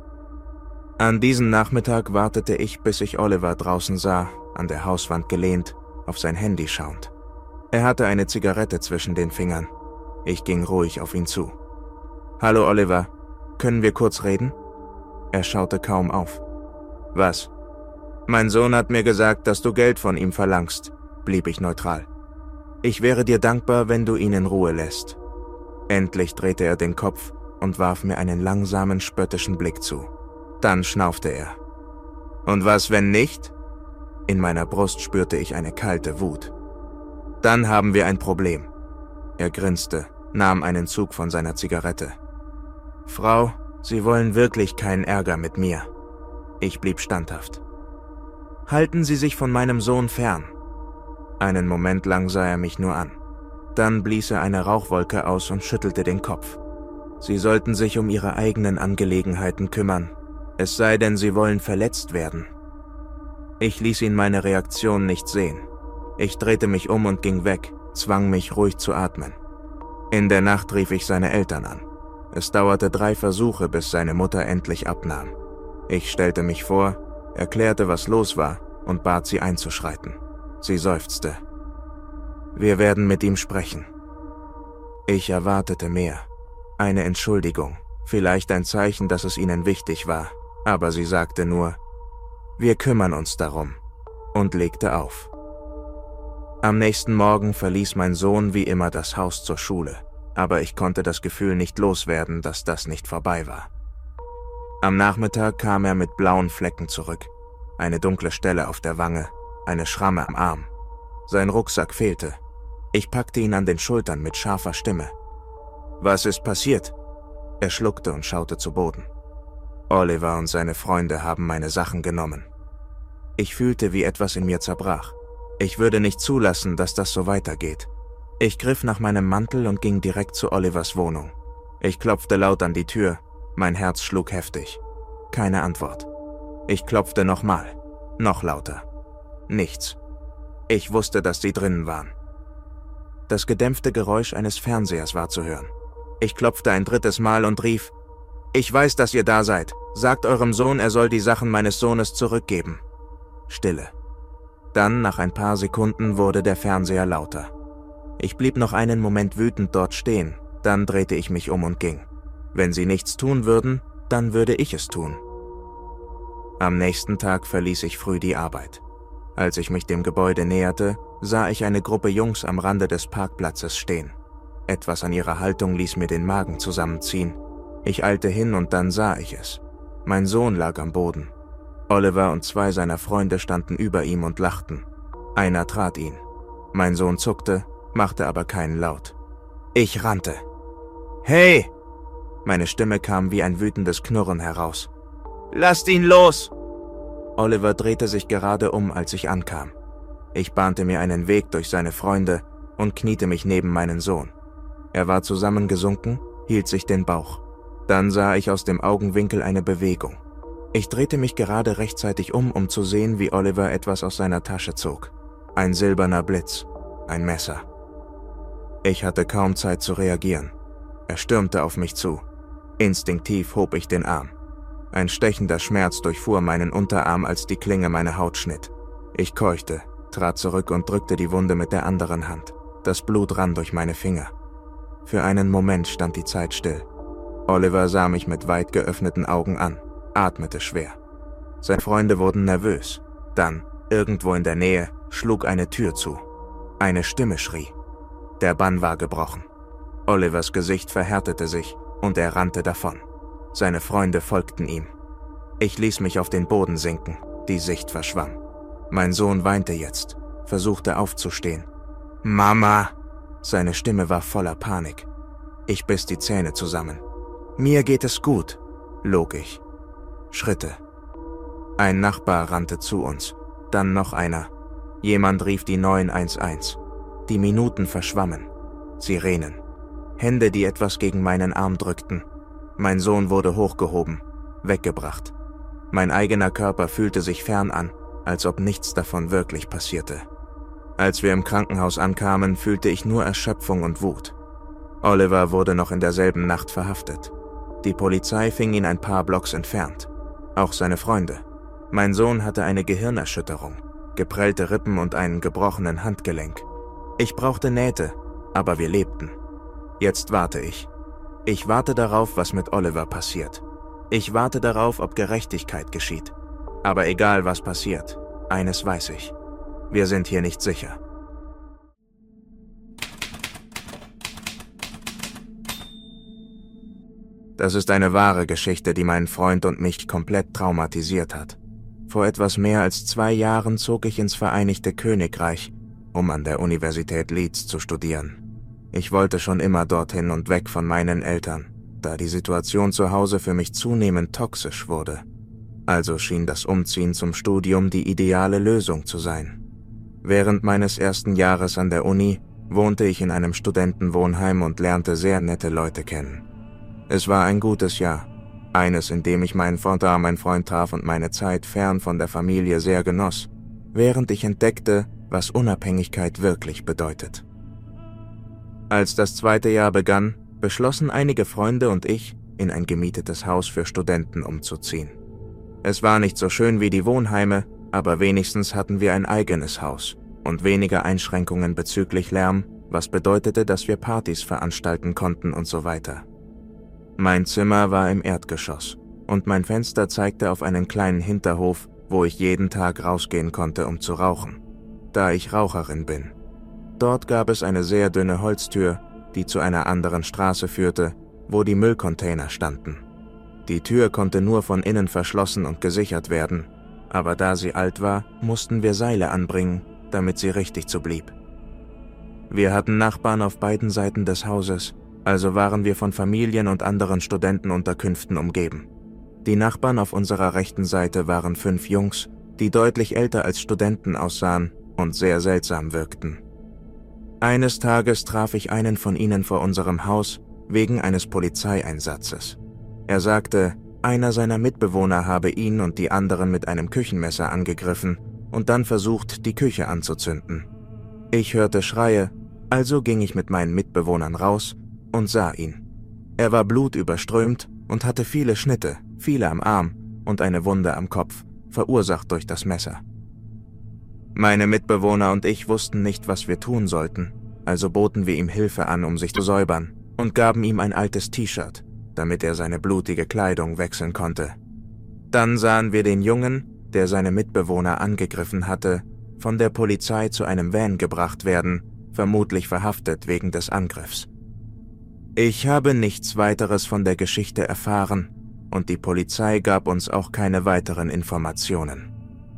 An diesem Nachmittag wartete ich, bis ich Oliver draußen sah, an der Hauswand gelehnt, auf sein Handy schauend. Er hatte eine Zigarette zwischen den Fingern. Ich ging ruhig auf ihn zu. »Hallo Oliver, können wir kurz reden?« Er schaute kaum auf. »Was?« »Mein Sohn hat mir gesagt, dass du Geld von ihm verlangst«, blieb ich neutral. »Ich wäre dir dankbar, wenn du ihn in Ruhe lässt.« Endlich drehte er den Kopf und warf mir einen langsamen, spöttischen Blick zu. Dann schnaufte er. »Und was, wenn nicht?« In meiner Brust spürte ich eine kalte Wut. »Dann haben wir ein Problem.« Er grinste, nahm einen Zug von seiner Zigarette. »Frau, Sie wollen wirklich keinen Ärger mit mir.« Ich blieb standhaft. »Halten Sie sich von meinem Sohn fern.« Einen Moment lang sah er mich nur an. Dann blies er eine Rauchwolke aus und schüttelte den Kopf. »Sie sollten sich um Ihre eigenen Angelegenheiten kümmern, es sei denn, Sie wollen verletzt werden.« Ich ließ ihn meine Reaktion nicht sehen. Ich drehte mich um und ging weg, zwang mich ruhig zu atmen. In der Nacht rief ich seine Eltern an. Es dauerte drei Versuche, bis seine Mutter endlich abnahm. Ich stellte mich vor, erklärte, was los war und bat sie einzuschreiten. Sie seufzte. »Wir werden mit ihm sprechen.« Ich erwartete mehr. Eine Entschuldigung, vielleicht ein Zeichen, dass es ihnen wichtig war, aber sie sagte nur, »Wir kümmern uns darum«, und legte auf. Am nächsten Morgen verließ mein Sohn wie immer das Haus zur Schule, aber ich konnte das Gefühl nicht loswerden, dass das nicht vorbei war. Am Nachmittag kam er mit blauen Flecken zurück, eine dunkle Stelle auf der Wange, eine Schramme am Arm. Sein Rucksack fehlte. Ich packte ihn an den Schultern mit scharfer Stimme. »Was ist passiert?« Er schluckte und schaute zu Boden. »Oliver und seine Freunde haben meine Sachen genommen.« Ich fühlte, wie etwas in mir zerbrach. Ich würde nicht zulassen, dass das so weitergeht. Ich griff nach meinem Mantel und ging direkt zu Olivers Wohnung. Ich klopfte laut an die Tür, mein Herz schlug heftig. Keine Antwort. Ich klopfte nochmal. Noch lauter. Nichts. Ich wusste, dass sie drinnen waren. Das gedämpfte Geräusch eines Fernsehers war zu hören. Ich klopfte ein drittes Mal und rief: »Ich weiß, dass ihr da seid. Sagt eurem Sohn, er soll die Sachen meines Sohnes zurückgeben.« Stille. Dann, nach ein paar Sekunden, wurde der Fernseher lauter. Ich blieb noch einen Moment wütend dort stehen, dann drehte ich mich um und ging. Wenn sie nichts tun würden, dann würde ich es tun. Am nächsten Tag verließ ich früh die Arbeit. Als ich mich dem Gebäude näherte, sah ich eine Gruppe Jungs am Rande des Parkplatzes stehen. Etwas an ihrer Haltung ließ mir den Magen zusammenziehen. Ich eilte hin und dann sah ich es. Mein Sohn lag am Boden. Oliver und zwei seiner Freunde standen über ihm und lachten. Einer trat ihn. Mein Sohn zuckte, machte aber keinen Laut. Ich rannte. »Hey!« Meine Stimme kam wie ein wütendes Knurren heraus. »Lasst ihn los!« Oliver drehte sich gerade um, als ich ankam. Ich bahnte mir einen Weg durch seine Freunde und kniete mich neben meinen Sohn. Er war zusammengesunken, hielt sich den Bauch. Dann sah ich aus dem Augenwinkel eine Bewegung. Ich drehte mich gerade rechtzeitig um, um zu sehen, wie Oliver etwas aus seiner Tasche zog. Ein silberner Blitz, ein Messer. Ich hatte kaum Zeit zu reagieren. Er stürmte auf mich zu. Instinktiv hob ich den Arm. Ein stechender Schmerz durchfuhr meinen Unterarm, als die Klinge meine Haut schnitt. Ich keuchte, trat zurück und drückte die Wunde mit der anderen Hand. Das Blut rann durch meine Finger. Für einen Moment stand die Zeit still. Oliver sah mich mit weit geöffneten Augen an, atmete schwer. Seine Freunde wurden nervös. Dann, irgendwo in der Nähe, schlug eine Tür zu. Eine Stimme schrie. Der Bann war gebrochen. Olivers Gesicht verhärtete sich und er rannte davon. Seine Freunde folgten ihm. Ich ließ mich auf den Boden sinken, die Sicht verschwamm. Mein Sohn weinte jetzt, versuchte aufzustehen. »Mama!« Seine Stimme war voller Panik. Ich biss die Zähne zusammen. »Mir geht es gut«, log ich. Schritte. Ein Nachbar rannte zu uns, dann noch einer. Jemand rief die neun eins eins. Die Minuten verschwammen. Sirenen. Hände, die etwas gegen meinen Arm drückten. Mein Sohn wurde hochgehoben, weggebracht. Mein eigener Körper fühlte sich fern an, als ob nichts davon wirklich passierte. Als wir im Krankenhaus ankamen, fühlte ich nur Erschöpfung und Wut. Oliver wurde noch in derselben Nacht verhaftet. Die Polizei fing ihn ein paar Blocks entfernt. Auch seine Freunde. Mein Sohn hatte eine Gehirnerschütterung, geprellte Rippen und einen gebrochenen Handgelenk. Ich brauchte Nähte, aber wir lebten. Jetzt warte ich. Ich warte darauf, was mit Oliver passiert. Ich warte darauf, ob Gerechtigkeit geschieht. Aber egal, was passiert, eines weiß ich. Wir sind hier nicht sicher. Das ist eine wahre Geschichte, die meinen Freund und mich komplett traumatisiert hat. Vor etwas mehr als zwei Jahren zog ich ins Vereinigte Königreich, um an der Universität Leeds zu studieren. Ich wollte schon immer dorthin und weg von meinen Eltern, da die Situation zu Hause für mich zunehmend toxisch wurde. Also schien das Umziehen zum Studium die ideale Lösung zu sein. Während meines ersten Jahres an der Uni wohnte ich in einem Studentenwohnheim und lernte sehr nette Leute kennen. Es war ein gutes Jahr, eines, in dem ich meinen Vater, meinen Freund traf und meine Zeit fern von der Familie sehr genoss, während ich entdeckte, was Unabhängigkeit wirklich bedeutet. Als das zweite Jahr begann, beschlossen einige Freunde und ich, in ein gemietetes Haus für Studenten umzuziehen. Es war nicht so schön wie die Wohnheime, aber wenigstens hatten wir ein eigenes Haus und weniger Einschränkungen bezüglich Lärm, was bedeutete, dass wir Partys veranstalten konnten und so weiter. Mein Zimmer war im Erdgeschoss und mein Fenster zeigte auf einen kleinen Hinterhof, wo ich jeden Tag rausgehen konnte, um zu rauchen, da ich Raucherin bin. Dort gab es eine sehr dünne Holztür, die zu einer anderen Straße führte, wo die Müllcontainer standen. Die Tür konnte nur von innen verschlossen und gesichert werden, aber da sie alt war, mussten wir Seile anbringen, damit sie richtig so blieb. Wir hatten Nachbarn auf beiden Seiten des Hauses, also waren wir von Familien und anderen Studentenunterkünften umgeben. Die Nachbarn auf unserer rechten Seite waren fünf Jungs, die deutlich älter als Studenten aussahen und sehr seltsam wirkten. Eines Tages traf ich einen von ihnen vor unserem Haus wegen eines Polizeieinsatzes. Er sagte, Einer seiner Mitbewohner habe ihn und die anderen mit einem Küchenmesser angegriffen und dann versucht, die Küche anzuzünden. Ich hörte Schreie, also ging ich mit meinen Mitbewohnern raus und sah ihn. Er war blutüberströmt und hatte viele Schnitte, viele am Arm und eine Wunde am Kopf, verursacht durch das Messer. Meine Mitbewohner und ich wussten nicht, was wir tun sollten, also boten wir ihm Hilfe an, um sich zu säubern, und gaben ihm ein altes T-Shirt, damit er seine blutige Kleidung wechseln konnte. Dann sahen wir den Jungen, der seine Mitbewohner angegriffen hatte, von der Polizei zu einem Van gebracht werden, vermutlich verhaftet wegen des Angriffs. Ich habe nichts weiteres von der Geschichte erfahren und die Polizei gab uns auch keine weiteren Informationen.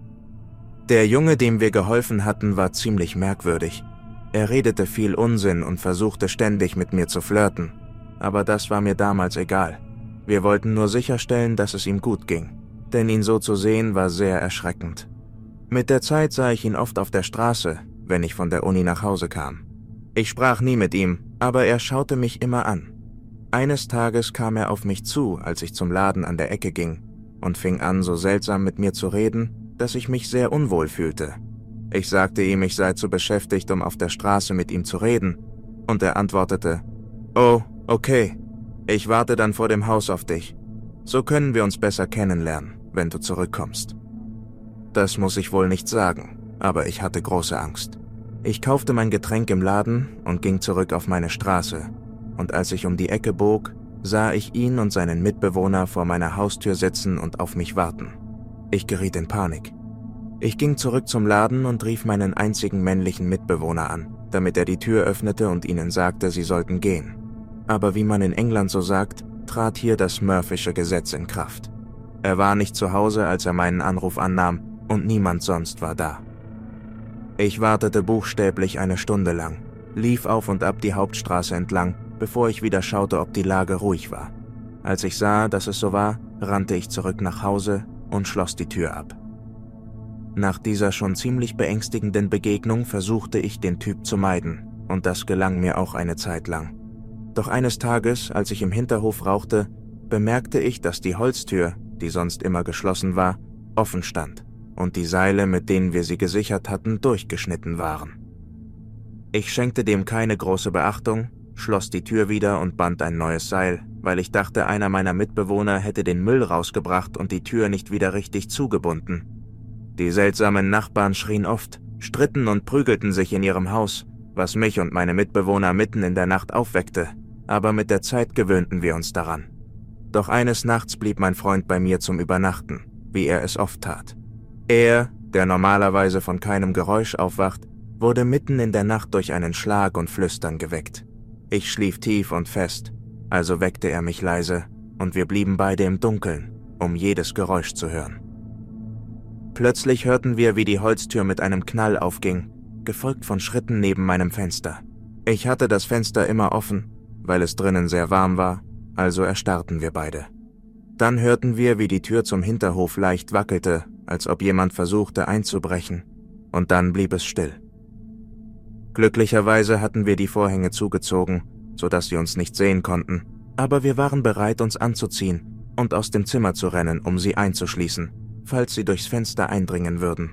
Der Junge, dem wir geholfen hatten, war ziemlich merkwürdig. Er redete viel Unsinn und versuchte ständig mit mir zu flirten, aber das war mir damals egal. Wir wollten nur sicherstellen, dass es ihm gut ging, denn ihn so zu sehen war sehr erschreckend. Mit der Zeit sah ich ihn oft auf der Straße, wenn ich von der Uni nach Hause kam. Ich sprach nie mit ihm, aber er schaute mich immer an. Eines Tages kam er auf mich zu, als ich zum Laden an der Ecke ging, und fing an, so seltsam mit mir zu reden, dass ich mich sehr unwohl fühlte. Ich sagte ihm, ich sei zu beschäftigt, um auf der Straße mit ihm zu reden, und er antwortete, »Oh, okay, ich warte dann vor dem Haus auf dich. So können wir uns besser kennenlernen, wenn du zurückkommst.« Das muss ich wohl nicht sagen, aber ich hatte große Angst. Ich kaufte mein Getränk im Laden und ging zurück auf meine Straße, und als ich um die Ecke bog, sah ich ihn und seinen Mitbewohner vor meiner Haustür sitzen und auf mich warten. Ich geriet in Panik. Ich ging zurück zum Laden und rief meinen einzigen männlichen Mitbewohner an, damit er die Tür öffnete und ihnen sagte, sie sollten gehen. Aber wie man in England so sagt, trat hier das Murphysche Gesetz in Kraft. Er war nicht zu Hause, als er meinen Anruf annahm, und niemand sonst war da. Ich wartete buchstäblich eine Stunde lang, lief auf und ab die Hauptstraße entlang, bevor ich wieder schaute, ob die Lage ruhig war. Als ich sah, dass es so war, rannte ich zurück nach Hause und schloss die Tür ab. Nach dieser schon ziemlich beängstigenden Begegnung versuchte ich, den Typ zu meiden, und das gelang mir auch eine Zeit lang. Doch eines Tages, als ich im Hinterhof rauchte, bemerkte ich, dass die Holztür, die sonst immer geschlossen war, offen stand und die Seile, mit denen wir sie gesichert hatten, durchgeschnitten waren. Ich schenkte dem keine große Beachtung, schloss die Tür wieder und band ein neues Seil, weil ich dachte, einer meiner Mitbewohner hätte den Müll rausgebracht und die Tür nicht wieder richtig zugebunden. Die seltsamen Nachbarn schrien oft, stritten und prügelten sich in ihrem Haus, was mich und meine Mitbewohner mitten in der Nacht aufweckte, aber mit der Zeit gewöhnten wir uns daran. Doch eines Nachts blieb mein Freund bei mir zum Übernachten, wie er es oft tat. Er, der normalerweise von keinem Geräusch aufwacht, wurde mitten in der Nacht durch einen Schlag und Flüstern geweckt. Ich schlief tief und fest, also weckte er mich leise, und wir blieben beide im Dunkeln, um jedes Geräusch zu hören. Plötzlich hörten wir, wie die Holztür mit einem Knall aufging, gefolgt von Schritten neben meinem Fenster. Ich hatte das Fenster immer offen, weil es drinnen sehr warm war, also erstarrten wir beide. Dann hörten wir, wie die Tür zum Hinterhof leicht wackelte, als ob jemand versuchte einzubrechen, und dann blieb es still. Glücklicherweise hatten wir die Vorhänge zugezogen, sodass sie uns nicht sehen konnten, aber wir waren bereit, uns anzuziehen und aus dem Zimmer zu rennen, um sie einzuschließen, falls sie durchs Fenster eindringen würden.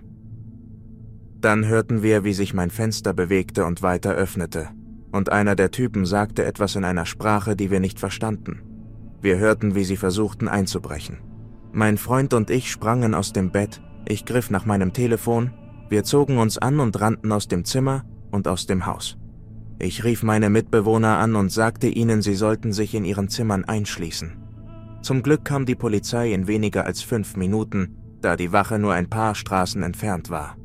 Dann hörten wir, wie sich mein Fenster bewegte und weiter öffnete, und einer der Typen sagte etwas in einer Sprache, die wir nicht verstanden. Wir hörten, wie sie versuchten einzubrechen. Mein Freund und ich sprangen aus dem Bett, ich griff nach meinem Telefon, wir zogen uns an und rannten aus dem Zimmer und aus dem Haus. Ich rief meine Mitbewohner an und sagte ihnen, sie sollten sich in ihren Zimmern einschließen. Zum Glück kam die Polizei in weniger als fünf Minuten, da die Wache nur ein paar Straßen entfernt war.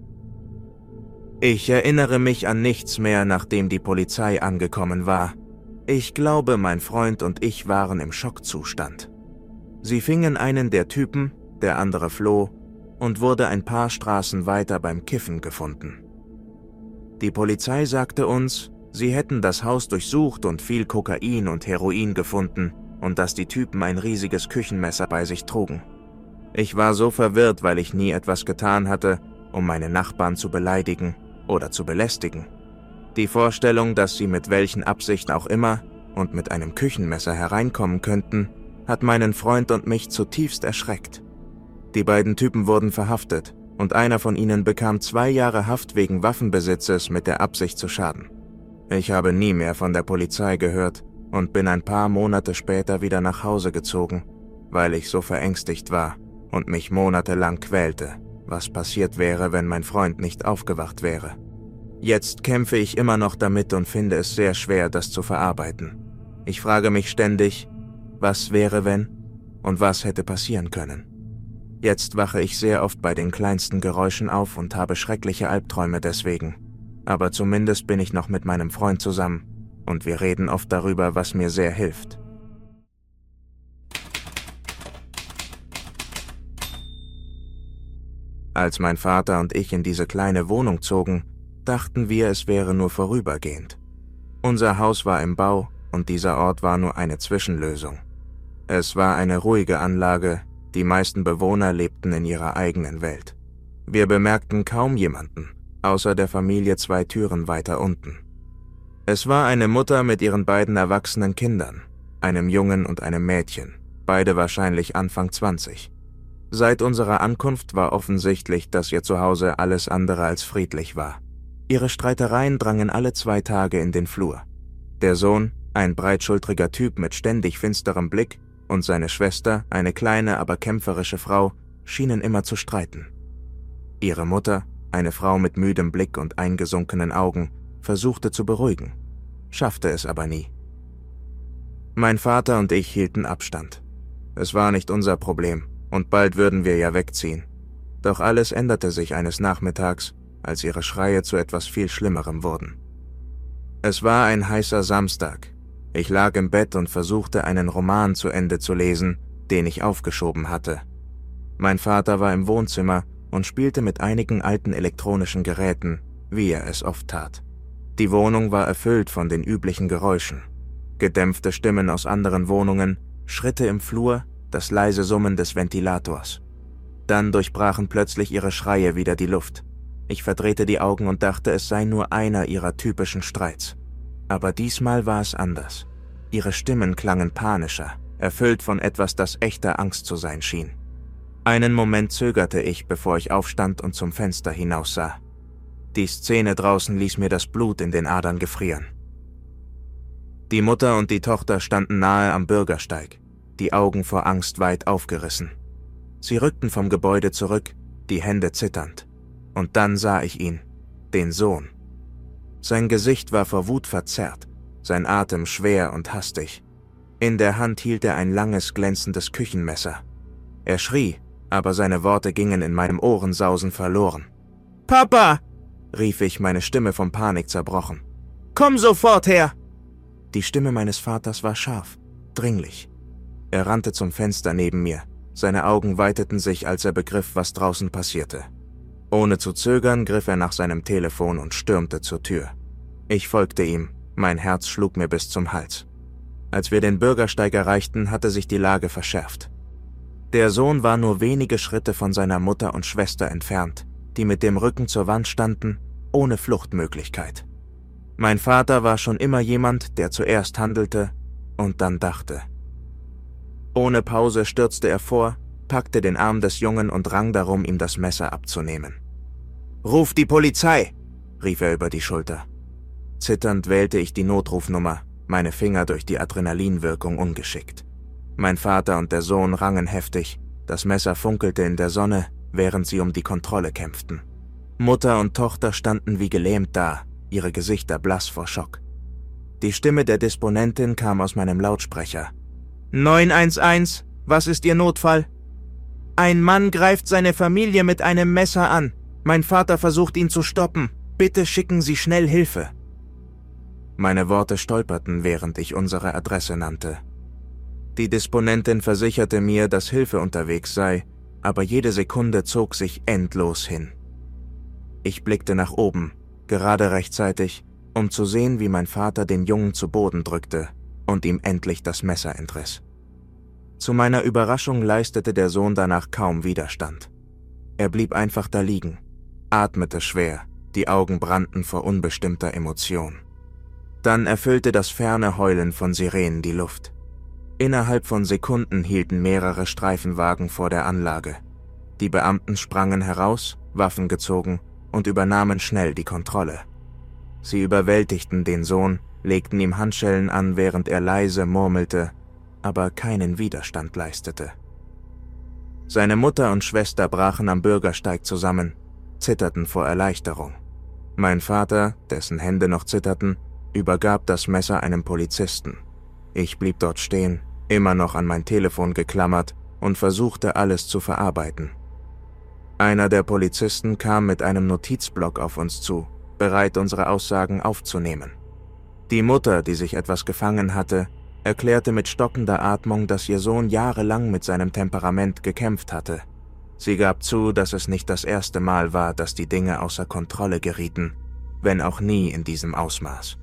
Ich erinnere mich an nichts mehr, nachdem die Polizei angekommen war. Ich glaube, mein Freund und ich waren im Schockzustand. Sie fingen einen der Typen, der andere floh und wurde ein paar Straßen weiter beim Kiffen gefunden. Die Polizei sagte uns, sie hätten das Haus durchsucht und viel Kokain und Heroin gefunden und dass die Typen ein riesiges Küchenmesser bei sich trugen. Ich war so verwirrt, weil ich nie etwas getan hatte, um meine Nachbarn zu beleidigen oder zu belästigen. Die Vorstellung, dass sie mit welchen Absichten auch immer und mit einem Küchenmesser hereinkommen könnten, hat meinen Freund und mich zutiefst erschreckt. Die beiden Typen wurden verhaftet und einer von ihnen bekam zwei Jahre Haft wegen Waffenbesitzes mit der Absicht zu schaden. Ich habe nie mehr von der Polizei gehört und bin ein paar Monate später wieder nach Hause gezogen, weil ich so verängstigt war und mich monatelang quälte, was passiert wäre, wenn mein Freund nicht aufgewacht wäre. Jetzt kämpfe ich immer noch damit und finde es sehr schwer, das zu verarbeiten. Ich frage mich ständig, was wäre, wenn und was hätte passieren können. Jetzt wache ich sehr oft bei den kleinsten Geräuschen auf und habe schreckliche Albträume deswegen. Aber zumindest bin ich noch mit meinem Freund zusammen und wir reden oft darüber, was mir sehr hilft. Als mein Vater und ich in diese kleine Wohnung zogen, dachten wir, es wäre nur vorübergehend. Unser Haus war im Bau und dieser Ort war nur eine Zwischenlösung. Es war eine ruhige Anlage, die meisten Bewohner lebten in ihrer eigenen Welt. Wir bemerkten kaum jemanden, außer der Familie zwei Türen weiter unten. Es war eine Mutter mit ihren beiden erwachsenen Kindern, einem Jungen und einem Mädchen, beide wahrscheinlich Anfang zwanzig. Seit unserer Ankunft war offensichtlich, dass ihr Zuhause alles andere als friedlich war. Ihre Streitereien drangen alle zwei Tage in den Flur. Der Sohn, ein breitschultriger Typ mit ständig finsterem Blick, und seine Schwester, eine kleine, aber kämpferische Frau, schienen immer zu streiten. Ihre Mutter, eine Frau mit müdem Blick und eingesunkenen Augen, versuchte zu beruhigen, schaffte es aber nie. Mein Vater und ich hielten Abstand. Es war nicht unser Problem, und bald würden wir ja wegziehen. Doch alles änderte sich eines Nachmittags, als ihre Schreie zu etwas viel Schlimmerem wurden. Es war ein heißer Samstag. Ich lag im Bett und versuchte, einen Roman zu Ende zu lesen, den ich aufgeschoben hatte. Mein Vater war im Wohnzimmer und spielte mit einigen alten elektronischen Geräten, wie er es oft tat. Die Wohnung war erfüllt von den üblichen Geräuschen. Gedämpfte Stimmen aus anderen Wohnungen, Schritte im Flur, das leise Summen des Ventilators. Dann durchbrachen plötzlich ihre Schreie wieder die Luft. Ich verdrehte die Augen und dachte, es sei nur einer ihrer typischen Streits. Aber diesmal war es anders. Ihre Stimmen klangen panischer, erfüllt von etwas, das echter Angst zu sein schien. Einen Moment zögerte ich, bevor ich aufstand und zum Fenster hinaussah. Die Szene draußen ließ mir das Blut in den Adern gefrieren. Die Mutter und die Tochter standen nahe am Bürgersteig, die Augen vor Angst weit aufgerissen. Sie rückten vom Gebäude zurück, die Hände zitternd. Und dann sah ich ihn, den Sohn. Sein Gesicht war vor Wut verzerrt, sein Atem schwer und hastig. In der Hand hielt er ein langes, glänzendes Küchenmesser. Er schrie, aber seine Worte gingen in meinem Ohrensausen verloren. »Papa!« rief ich, meine Stimme vom Panik zerbrochen. »Komm sofort her!« Die Stimme meines Vaters war scharf, dringlich. Er rannte zum Fenster neben mir. Seine Augen weiteten sich, als er begriff, was draußen passierte. Ohne zu zögern griff er nach seinem Telefon und stürmte zur Tür. Ich folgte ihm, mein Herz schlug mir bis zum Hals. Als wir den Bürgersteig erreichten, hatte sich die Lage verschärft. Der Sohn war nur wenige Schritte von seiner Mutter und Schwester entfernt, die mit dem Rücken zur Wand standen, ohne Fluchtmöglichkeit. Mein Vater war schon immer jemand, der zuerst handelte und dann dachte. Ohne Pause stürzte er vor, packte den Arm des Jungen und rang darum, ihm das Messer abzunehmen. »Ruf die Polizei!« rief er über die Schulter. Zitternd wählte ich die Notrufnummer, meine Finger durch die Adrenalinwirkung ungeschickt. Mein Vater und der Sohn rangen heftig, das Messer funkelte in der Sonne, während sie um die Kontrolle kämpften. Mutter und Tochter standen wie gelähmt da, ihre Gesichter blass vor Schock. Die Stimme der Disponentin kam aus meinem Lautsprecher. neun eins eins, was ist Ihr Notfall? Ein Mann greift seine Familie mit einem Messer an. Mein Vater versucht, ihn zu stoppen. Bitte schicken Sie schnell Hilfe. Meine Worte stolperten, während ich unsere Adresse nannte. Die Disponentin versicherte mir, dass Hilfe unterwegs sei, aber jede Sekunde zog sich endlos hin. Ich blickte nach oben, gerade rechtzeitig, um zu sehen, wie mein Vater den Jungen zu Boden drückte und ihm endlich das Messer entriss. Zu meiner Überraschung leistete der Sohn danach kaum Widerstand. Er blieb einfach da liegen, atmete schwer, die Augen brannten vor unbestimmter Emotion. Dann erfüllte das ferne Heulen von Sirenen die Luft. Innerhalb von Sekunden hielten mehrere Streifenwagen vor der Anlage. Die Beamten sprangen heraus, Waffen gezogen und übernahmen schnell die Kontrolle. Sie überwältigten den Sohn, legten ihm Handschellen an, während er leise murmelte, aber keinen Widerstand leistete. Seine Mutter und Schwester brachen am Bürgersteig zusammen, zitterten vor Erleichterung. Mein Vater, dessen Hände noch zitterten, übergab das Messer einem Polizisten. Ich blieb dort stehen, immer noch an mein Telefon geklammert und versuchte alles zu verarbeiten. Einer der Polizisten kam mit einem Notizblock auf uns zu, bereit, unsere Aussagen aufzunehmen. Die Mutter, die sich etwas gefangen hatte, erklärte mit stockender Atmung, dass ihr Sohn jahrelang mit seinem Temperament gekämpft hatte. Sie gab zu, dass es nicht das erste Mal war, dass die Dinge außer Kontrolle gerieten, wenn auch nie in diesem Ausmaß.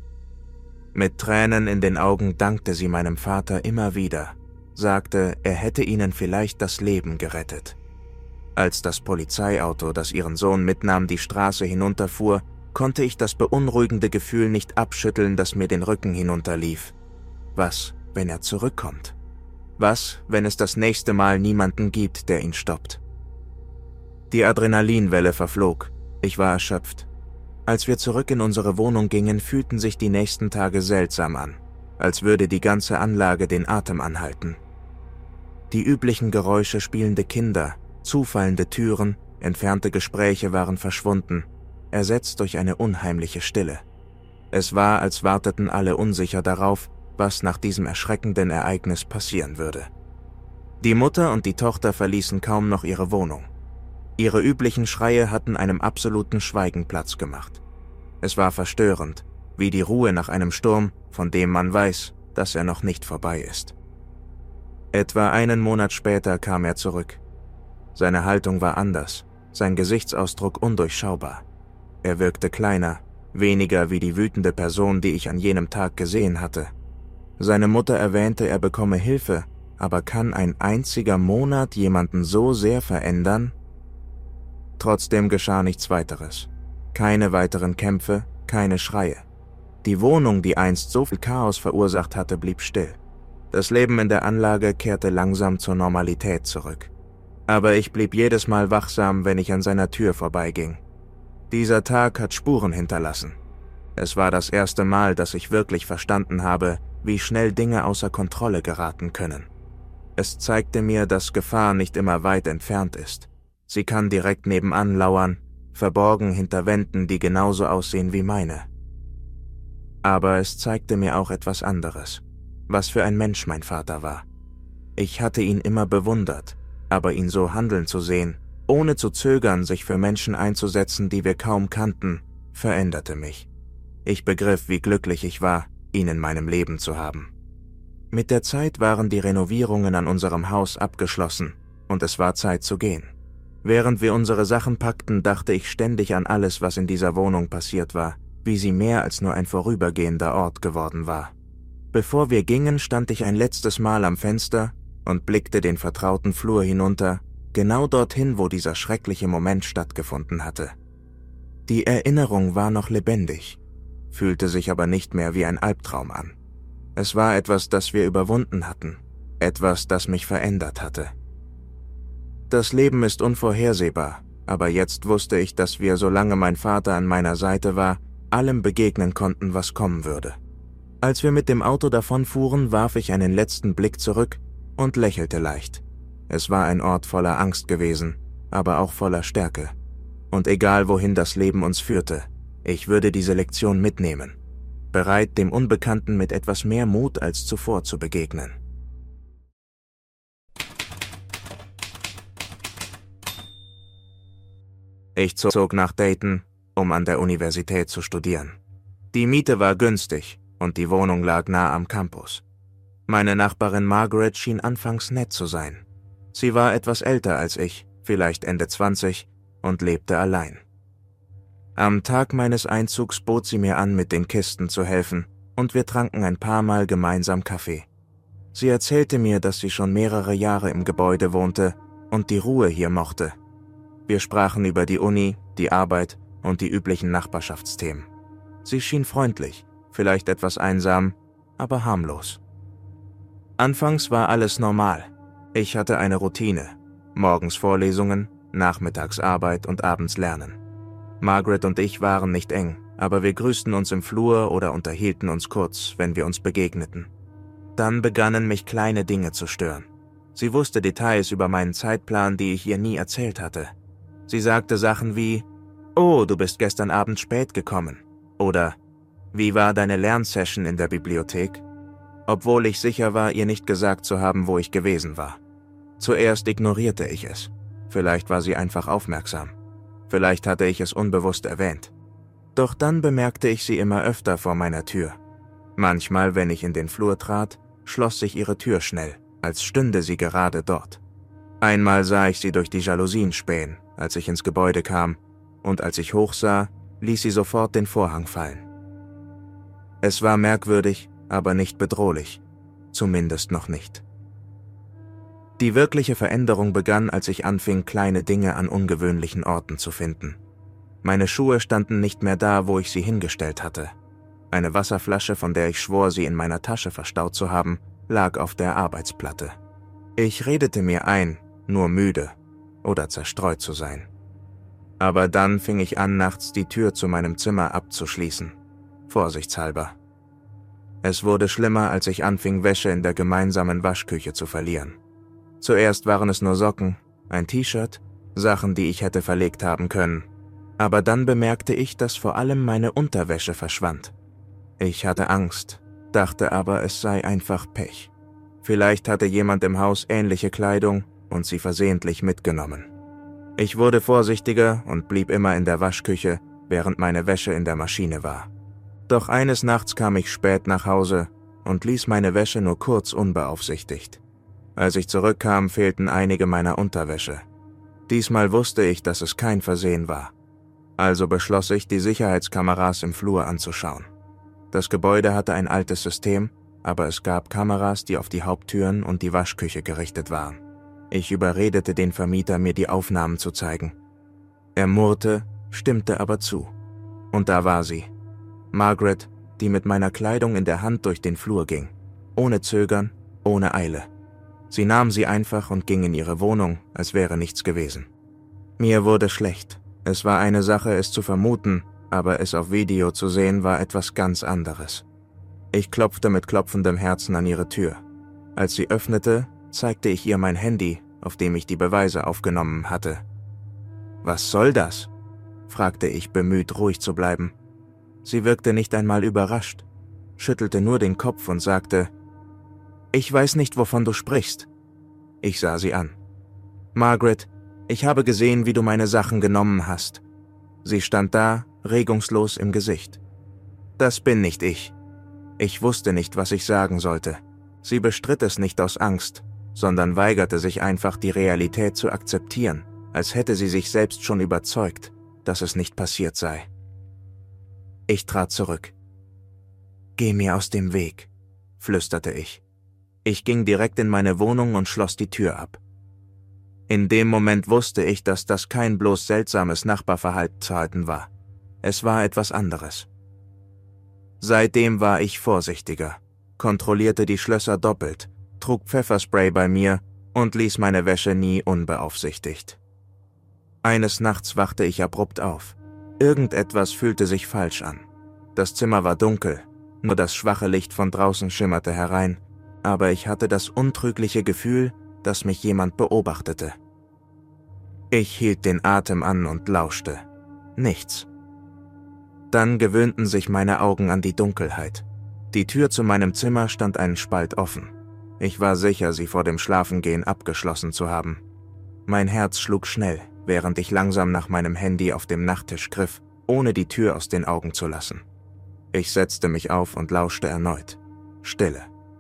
Mit Tränen in den Augen dankte sie meinem Vater immer wieder, sagte, er hätte ihnen vielleicht das Leben gerettet. Als das Polizeiauto, das ihren Sohn mitnahm, die Straße hinunterfuhr, konnte ich das beunruhigende Gefühl nicht abschütteln, das mir den Rücken hinunterlief. Was, wenn er zurückkommt? Was, wenn es das nächste Mal niemanden gibt, der ihn stoppt? Die Adrenalinwelle verflog. Ich war erschöpft. Als wir zurück in unsere Wohnung gingen, fühlten sich die nächsten Tage seltsam an, als würde die ganze Anlage den Atem anhalten. Die üblichen Geräusche spielende Kinder, zufallende Türen, entfernte Gespräche waren verschwunden, ersetzt durch eine unheimliche Stille. Es war, als warteten alle unsicher darauf, was nach diesem erschreckenden Ereignis passieren würde. Die Mutter und die Tochter verließen kaum noch ihre Wohnung. Ihre üblichen Schreie hatten einem absoluten Schweigen Platz gemacht. Es war verstörend, wie die Ruhe nach einem Sturm, von dem man weiß, dass er noch nicht vorbei ist. Etwa einen Monat später kam er zurück. Seine Haltung war anders, sein Gesichtsausdruck undurchschaubar. Er wirkte kleiner, weniger wie die wütende Person, die ich an jenem Tag gesehen hatte. Seine Mutter erwähnte, er bekomme Hilfe, aber kann ein einziger Monat jemanden so sehr verändern? Trotzdem geschah nichts weiteres. Keine weiteren Kämpfe, keine Schreie. Die Wohnung, die einst so viel Chaos verursacht hatte, blieb still. Das Leben in der Anlage kehrte langsam zur Normalität zurück. Aber ich blieb jedes Mal wachsam, wenn ich an seiner Tür vorbeiging. Dieser Tag hat Spuren hinterlassen. Es war das erste Mal, dass ich wirklich verstanden habe, wie schnell Dinge außer Kontrolle geraten können. Es zeigte mir, dass Gefahr nicht immer weit entfernt ist. Sie kann direkt nebenan lauern, verborgen hinter Wänden, die genauso aussehen wie meine. Aber es zeigte mir auch etwas anderes, was für ein Mensch mein Vater war. Ich hatte ihn immer bewundert, aber ihn so handeln zu sehen, ohne zu zögern, sich für Menschen einzusetzen, die wir kaum kannten, veränderte mich. Ich begriff, wie glücklich ich war, ihn in meinem Leben zu haben. Mit der Zeit waren die Renovierungen an unserem Haus abgeschlossen und es war Zeit zu gehen. Während wir unsere Sachen packten, dachte ich ständig an alles, was in dieser Wohnung passiert war, wie sie mehr als nur ein vorübergehender Ort geworden war. Bevor wir gingen, stand ich ein letztes Mal am Fenster und blickte den vertrauten Flur hinunter, genau dorthin, wo dieser schreckliche Moment stattgefunden hatte. Die Erinnerung war noch lebendig, fühlte sich aber nicht mehr wie ein Albtraum an. Es war etwas, das wir überwunden hatten, etwas, das mich verändert hatte. Das Leben ist unvorhersehbar, aber jetzt wusste ich, dass wir, solange mein Vater an meiner Seite war, allem begegnen konnten, was kommen würde. Als wir mit dem Auto davonfuhren, warf ich einen letzten Blick zurück und lächelte leicht. Es war ein Ort voller Angst gewesen, aber auch voller Stärke. Und egal wohin das Leben uns führte, ich würde diese Lektion mitnehmen, bereit, dem Unbekannten mit etwas mehr Mut als zuvor zu begegnen. Ich zog nach Dayton, um an der Universität zu studieren. Die Miete war günstig und die Wohnung lag nah am Campus. Meine Nachbarin Margaret schien anfangs nett zu sein. Sie war etwas älter als ich, vielleicht Ende zwanzig, und lebte allein. Am Tag meines Einzugs bot sie mir an, mit den Kisten zu helfen, und wir tranken ein paar Mal gemeinsam Kaffee. Sie erzählte mir, dass sie schon mehrere Jahre im Gebäude wohnte und die Ruhe hier mochte. Wir sprachen über die Uni, die Arbeit und die üblichen Nachbarschaftsthemen. Sie schien freundlich, vielleicht etwas einsam, aber harmlos. Anfangs war alles normal. Ich hatte eine Routine. Morgens Vorlesungen, nachmittags Arbeit und abends Lernen. Margaret und ich waren nicht eng, aber wir grüßten uns im Flur oder unterhielten uns kurz, wenn wir uns begegneten. Dann begannen mich kleine Dinge zu stören. Sie wusste Details über meinen Zeitplan, die ich ihr nie erzählt hatte. Sie sagte Sachen wie: »Oh, du bist gestern Abend spät gekommen« oder »Wie war deine Lernsession in der Bibliothek?«, obwohl ich sicher war, ihr nicht gesagt zu haben, wo ich gewesen war. Zuerst ignorierte ich es. Vielleicht war sie einfach aufmerksam. Vielleicht hatte ich es unbewusst erwähnt. Doch dann bemerkte ich sie immer öfter vor meiner Tür. Manchmal, wenn ich in den Flur trat, schloss sich ihre Tür schnell, als stünde sie gerade dort. Einmal sah ich sie durch die Jalousien spähen, als ich ins Gebäude kam, und als ich hochsah, ließ sie sofort den Vorhang fallen. Es war merkwürdig, aber nicht bedrohlich. Zumindest noch nicht. Die wirkliche Veränderung begann, als ich anfing, kleine Dinge an ungewöhnlichen Orten zu finden. Meine Schuhe standen nicht mehr da, wo ich sie hingestellt hatte. Eine Wasserflasche, von der ich schwor, sie in meiner Tasche verstaut zu haben, lag auf der Arbeitsplatte. Ich redete mir ein, nur müde oder zerstreut zu sein. Aber dann fing ich an, nachts die Tür zu meinem Zimmer abzuschließen, vorsichtshalber. Es wurde schlimmer, als ich anfing, Wäsche in der gemeinsamen Waschküche zu verlieren. Zuerst waren es nur Socken, ein T-Shirt, Sachen, die ich hätte verlegt haben können. Aber dann bemerkte ich, dass vor allem meine Unterwäsche verschwand. Ich hatte Angst, dachte aber, es sei einfach Pech. Vielleicht hatte jemand im Haus ähnliche Kleidung und sie versehentlich mitgenommen. Ich wurde vorsichtiger und blieb immer in der Waschküche, während meine Wäsche in der Maschine war. Doch eines Nachts kam ich spät nach Hause und ließ meine Wäsche nur kurz unbeaufsichtigt. Als ich zurückkam, fehlten einige meiner Unterwäsche. Diesmal wusste ich, dass es kein Versehen war. Also beschloss ich, die Sicherheitskameras im Flur anzuschauen. Das Gebäude hatte ein altes System, aber es gab Kameras, die auf die Haupttüren und die Waschküche gerichtet waren. Ich überredete den Vermieter, mir die Aufnahmen zu zeigen. Er murrte, stimmte aber zu. Und da war sie. Margaret, die mit meiner Kleidung in der Hand durch den Flur ging. Ohne Zögern, ohne Eile. Sie nahm sie einfach und ging in ihre Wohnung, als wäre nichts gewesen. Mir wurde schlecht. Es war eine Sache, es zu vermuten, aber es auf Video zu sehen, war etwas ganz anderes. Ich klopfte mit klopfendem Herzen an ihre Tür. Als sie öffnete, zeigte ich ihr mein Handy, auf dem ich die Beweise aufgenommen hatte. »Was soll das?« fragte ich, bemüht, ruhig zu bleiben. Sie wirkte nicht einmal überrascht, schüttelte nur den Kopf und sagte: »Ich weiß nicht, wovon du sprichst.« Ich sah sie an. »Margaret, ich habe gesehen, wie du meine Sachen genommen hast.« Sie stand da, regungslos im Gesicht. »Das bin nicht ich.« Ich wusste nicht, was ich sagen sollte. Sie bestritt es nicht aus Angst, sondern weigerte sich einfach, die Realität zu akzeptieren, als hätte sie sich selbst schon überzeugt, dass es nicht passiert sei. Ich trat zurück. »Geh mir aus dem Weg«, flüsterte ich. Ich ging direkt in meine Wohnung und schloss die Tür ab. In dem Moment wusste ich, dass das kein bloß seltsames Nachbarverhalten war. Es war etwas anderes. Seitdem war ich vorsichtiger, kontrollierte die Schlösser doppelt, trug Pfefferspray bei mir und ließ meine Wäsche nie unbeaufsichtigt. Eines Nachts wachte ich abrupt auf. Irgendetwas fühlte sich falsch an. Das Zimmer war dunkel, nur das schwache Licht von draußen schimmerte herein, aber ich hatte das untrügliche Gefühl, dass mich jemand beobachtete. Ich hielt den Atem an und lauschte. Nichts. Dann gewöhnten sich meine Augen an die Dunkelheit. Die Tür zu meinem Zimmer stand einen Spalt offen. Ich war sicher, sie vor dem Schlafengehen abgeschlossen zu haben. Mein Herz schlug schnell, während ich langsam nach meinem Handy auf dem Nachttisch griff, ohne die Tür aus den Augen zu lassen. Ich setzte mich auf und lauschte erneut. Stille.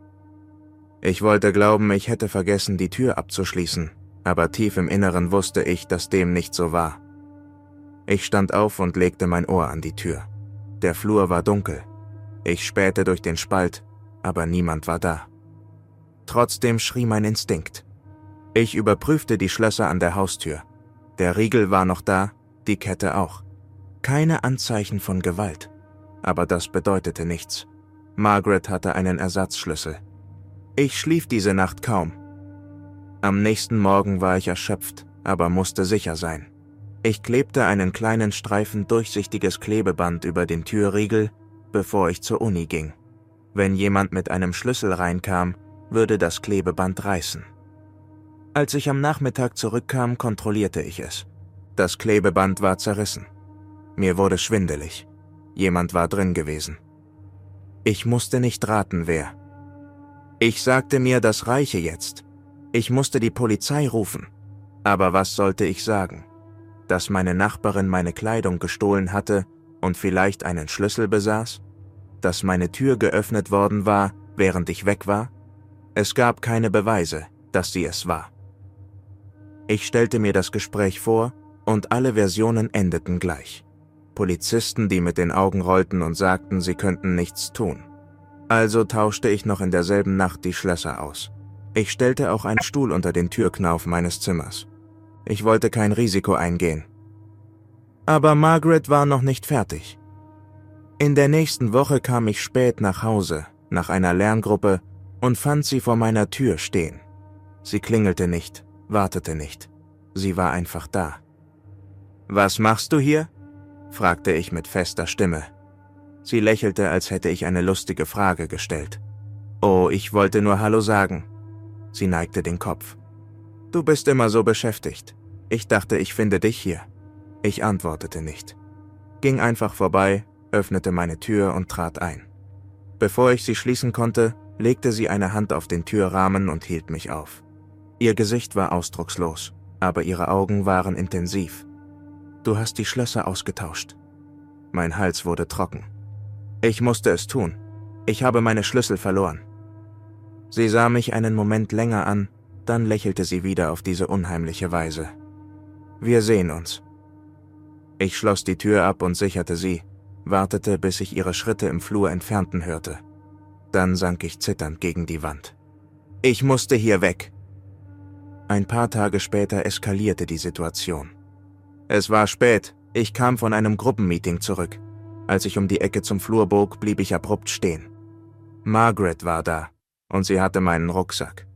Ich wollte glauben, ich hätte vergessen, die Tür abzuschließen, aber tief im Inneren wusste ich, dass dem nicht so war. Ich stand auf und legte mein Ohr an die Tür. Der Flur war dunkel. Ich spähte durch den Spalt, aber niemand war da. Trotzdem schrie mein Instinkt. Ich überprüfte die Schlösser an der Haustür. Der Riegel war noch da, die Kette auch. Keine Anzeichen von Gewalt. Aber das bedeutete nichts. Margaret hatte einen Ersatzschlüssel. Ich schlief diese Nacht kaum. Am nächsten Morgen war ich erschöpft, aber musste sicher sein. Ich klebte einen kleinen Streifen durchsichtiges Klebeband über den Türriegel, bevor ich zur Uni ging. Wenn jemand mit einem Schlüssel reinkam, würde das Klebeband reißen. Als ich am Nachmittag zurückkam, kontrollierte ich es. Das Klebeband war zerrissen. Mir wurde schwindelig. Jemand war drin gewesen. Ich musste nicht raten, wer. Ich sagte mir, das reiche jetzt. Ich musste die Polizei rufen. Aber was sollte ich sagen? Dass meine Nachbarin meine Kleidung gestohlen hatte und vielleicht einen Schlüssel besaß? Dass meine Tür geöffnet worden war, während ich weg war? Es gab keine Beweise, dass sie es war. Ich stellte mir das Gespräch vor und alle Versionen endeten gleich. Polizisten, die mit den Augen rollten und sagten, sie könnten nichts tun. Also tauschte ich noch in derselben Nacht die Schlösser aus. Ich stellte auch einen Stuhl unter den Türknauf meines Zimmers. Ich wollte kein Risiko eingehen. Aber Margaret war noch nicht fertig. In der nächsten Woche kam ich spät nach Hause, nach einer Lerngruppe, und fand sie vor meiner Tür stehen. Sie klingelte nicht, wartete nicht. Sie war einfach da. »Was machst du hier?« fragte ich mit fester Stimme. Sie lächelte, als hätte ich eine lustige Frage gestellt. »Oh, ich wollte nur Hallo sagen.« Sie neigte den Kopf. »Du bist immer so beschäftigt. Ich dachte, ich finde dich hier.« Ich antwortete nicht. Ging einfach vorbei, öffnete meine Tür und trat ein. Bevor ich sie schließen konnte, legte sie eine Hand auf den Türrahmen und hielt mich auf. Ihr Gesicht war ausdruckslos, aber ihre Augen waren intensiv. »Du hast die Schlösser ausgetauscht.« Mein Hals wurde trocken. Ich musste es tun. Ich habe meine Schlüssel verloren. Sie sah mich einen Moment länger an, dann lächelte sie wieder auf diese unheimliche Weise. »Wir sehen uns.« Ich schloss die Tür ab und sicherte sie, wartete, bis ich ihre Schritte im Flur entfernten hörte. Dann sank ich zitternd gegen die Wand. Ich musste hier weg. Ein paar Tage später eskalierte die Situation. Es war spät, ich kam von einem Gruppenmeeting zurück. Als ich um die Ecke zum Flur bog, blieb ich abrupt stehen. Margaret war da, und sie hatte meinen Rucksack.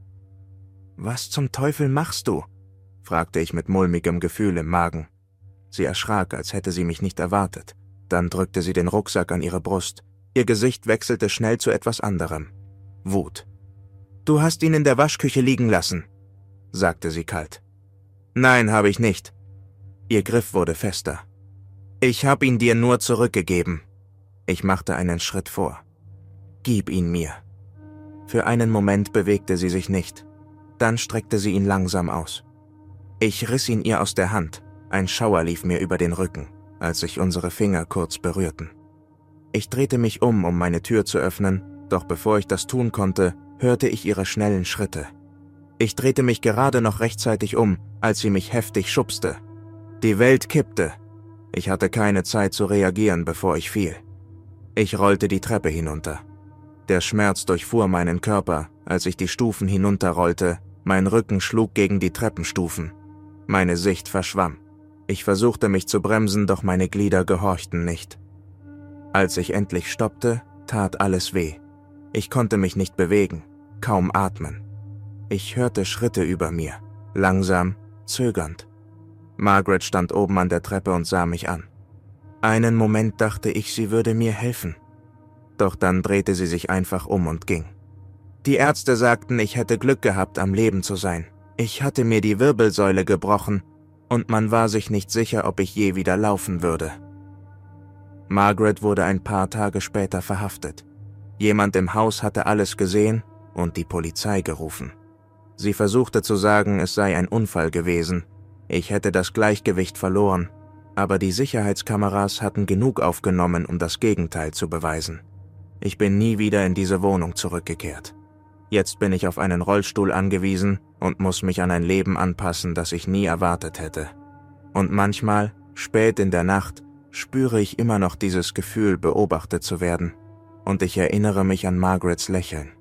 »Was zum Teufel machst du?« fragte ich mit mulmigem Gefühl im Magen. Sie erschrak, als hätte sie mich nicht erwartet. Dann drückte sie den Rucksack an ihre Brust. Ihr Gesicht wechselte schnell zu etwas anderem. Wut. »Du hast ihn in der Waschküche liegen lassen«, sagte sie kalt. »Nein, habe ich nicht.« Ihr Griff wurde fester. »Ich habe ihn dir nur zurückgegeben.« Ich machte einen Schritt vor. »Gib ihn mir.« Für einen Moment bewegte sie sich nicht. Dann streckte sie ihn langsam aus. Ich riss ihn ihr aus der Hand. Ein Schauer lief mir über den Rücken, als sich unsere Finger kurz berührten. Ich drehte mich um, um meine Tür zu öffnen, doch bevor ich das tun konnte, hörte ich ihre schnellen Schritte. Ich drehte mich gerade noch rechtzeitig um, als sie mich heftig schubste. Die Welt kippte. Ich hatte keine Zeit zu reagieren, bevor ich fiel. Ich rollte die Treppe hinunter. Der Schmerz durchfuhr meinen Körper, als ich die Stufen hinunterrollte. Mein Rücken schlug gegen die Treppenstufen. Meine Sicht verschwamm. Ich versuchte mich zu bremsen, doch meine Glieder gehorchten nicht. Als ich endlich stoppte, tat alles weh. Ich konnte mich nicht bewegen, kaum atmen. Ich hörte Schritte über mir, langsam, zögernd. Margaret stand oben an der Treppe und sah mich an. Einen Moment dachte ich, sie würde mir helfen. Doch dann drehte sie sich einfach um und ging. Die Ärzte sagten, ich hätte Glück gehabt, am Leben zu sein. Ich hatte mir die Wirbelsäule gebrochen und man war sich nicht sicher, ob ich je wieder laufen würde. Margaret wurde ein paar Tage später verhaftet. Jemand im Haus hatte alles gesehen und die Polizei gerufen. Sie versuchte zu sagen, es sei ein Unfall gewesen. Ich hätte das Gleichgewicht verloren, aber die Sicherheitskameras hatten genug aufgenommen, um das Gegenteil zu beweisen. Ich bin nie wieder in diese Wohnung zurückgekehrt. Jetzt bin ich auf einen Rollstuhl angewiesen und muss mich an ein Leben anpassen, das ich nie erwartet hätte. Und manchmal, spät in der Nacht, spüre ich immer noch dieses Gefühl, beobachtet zu werden, und ich erinnere mich an Margarets Lächeln.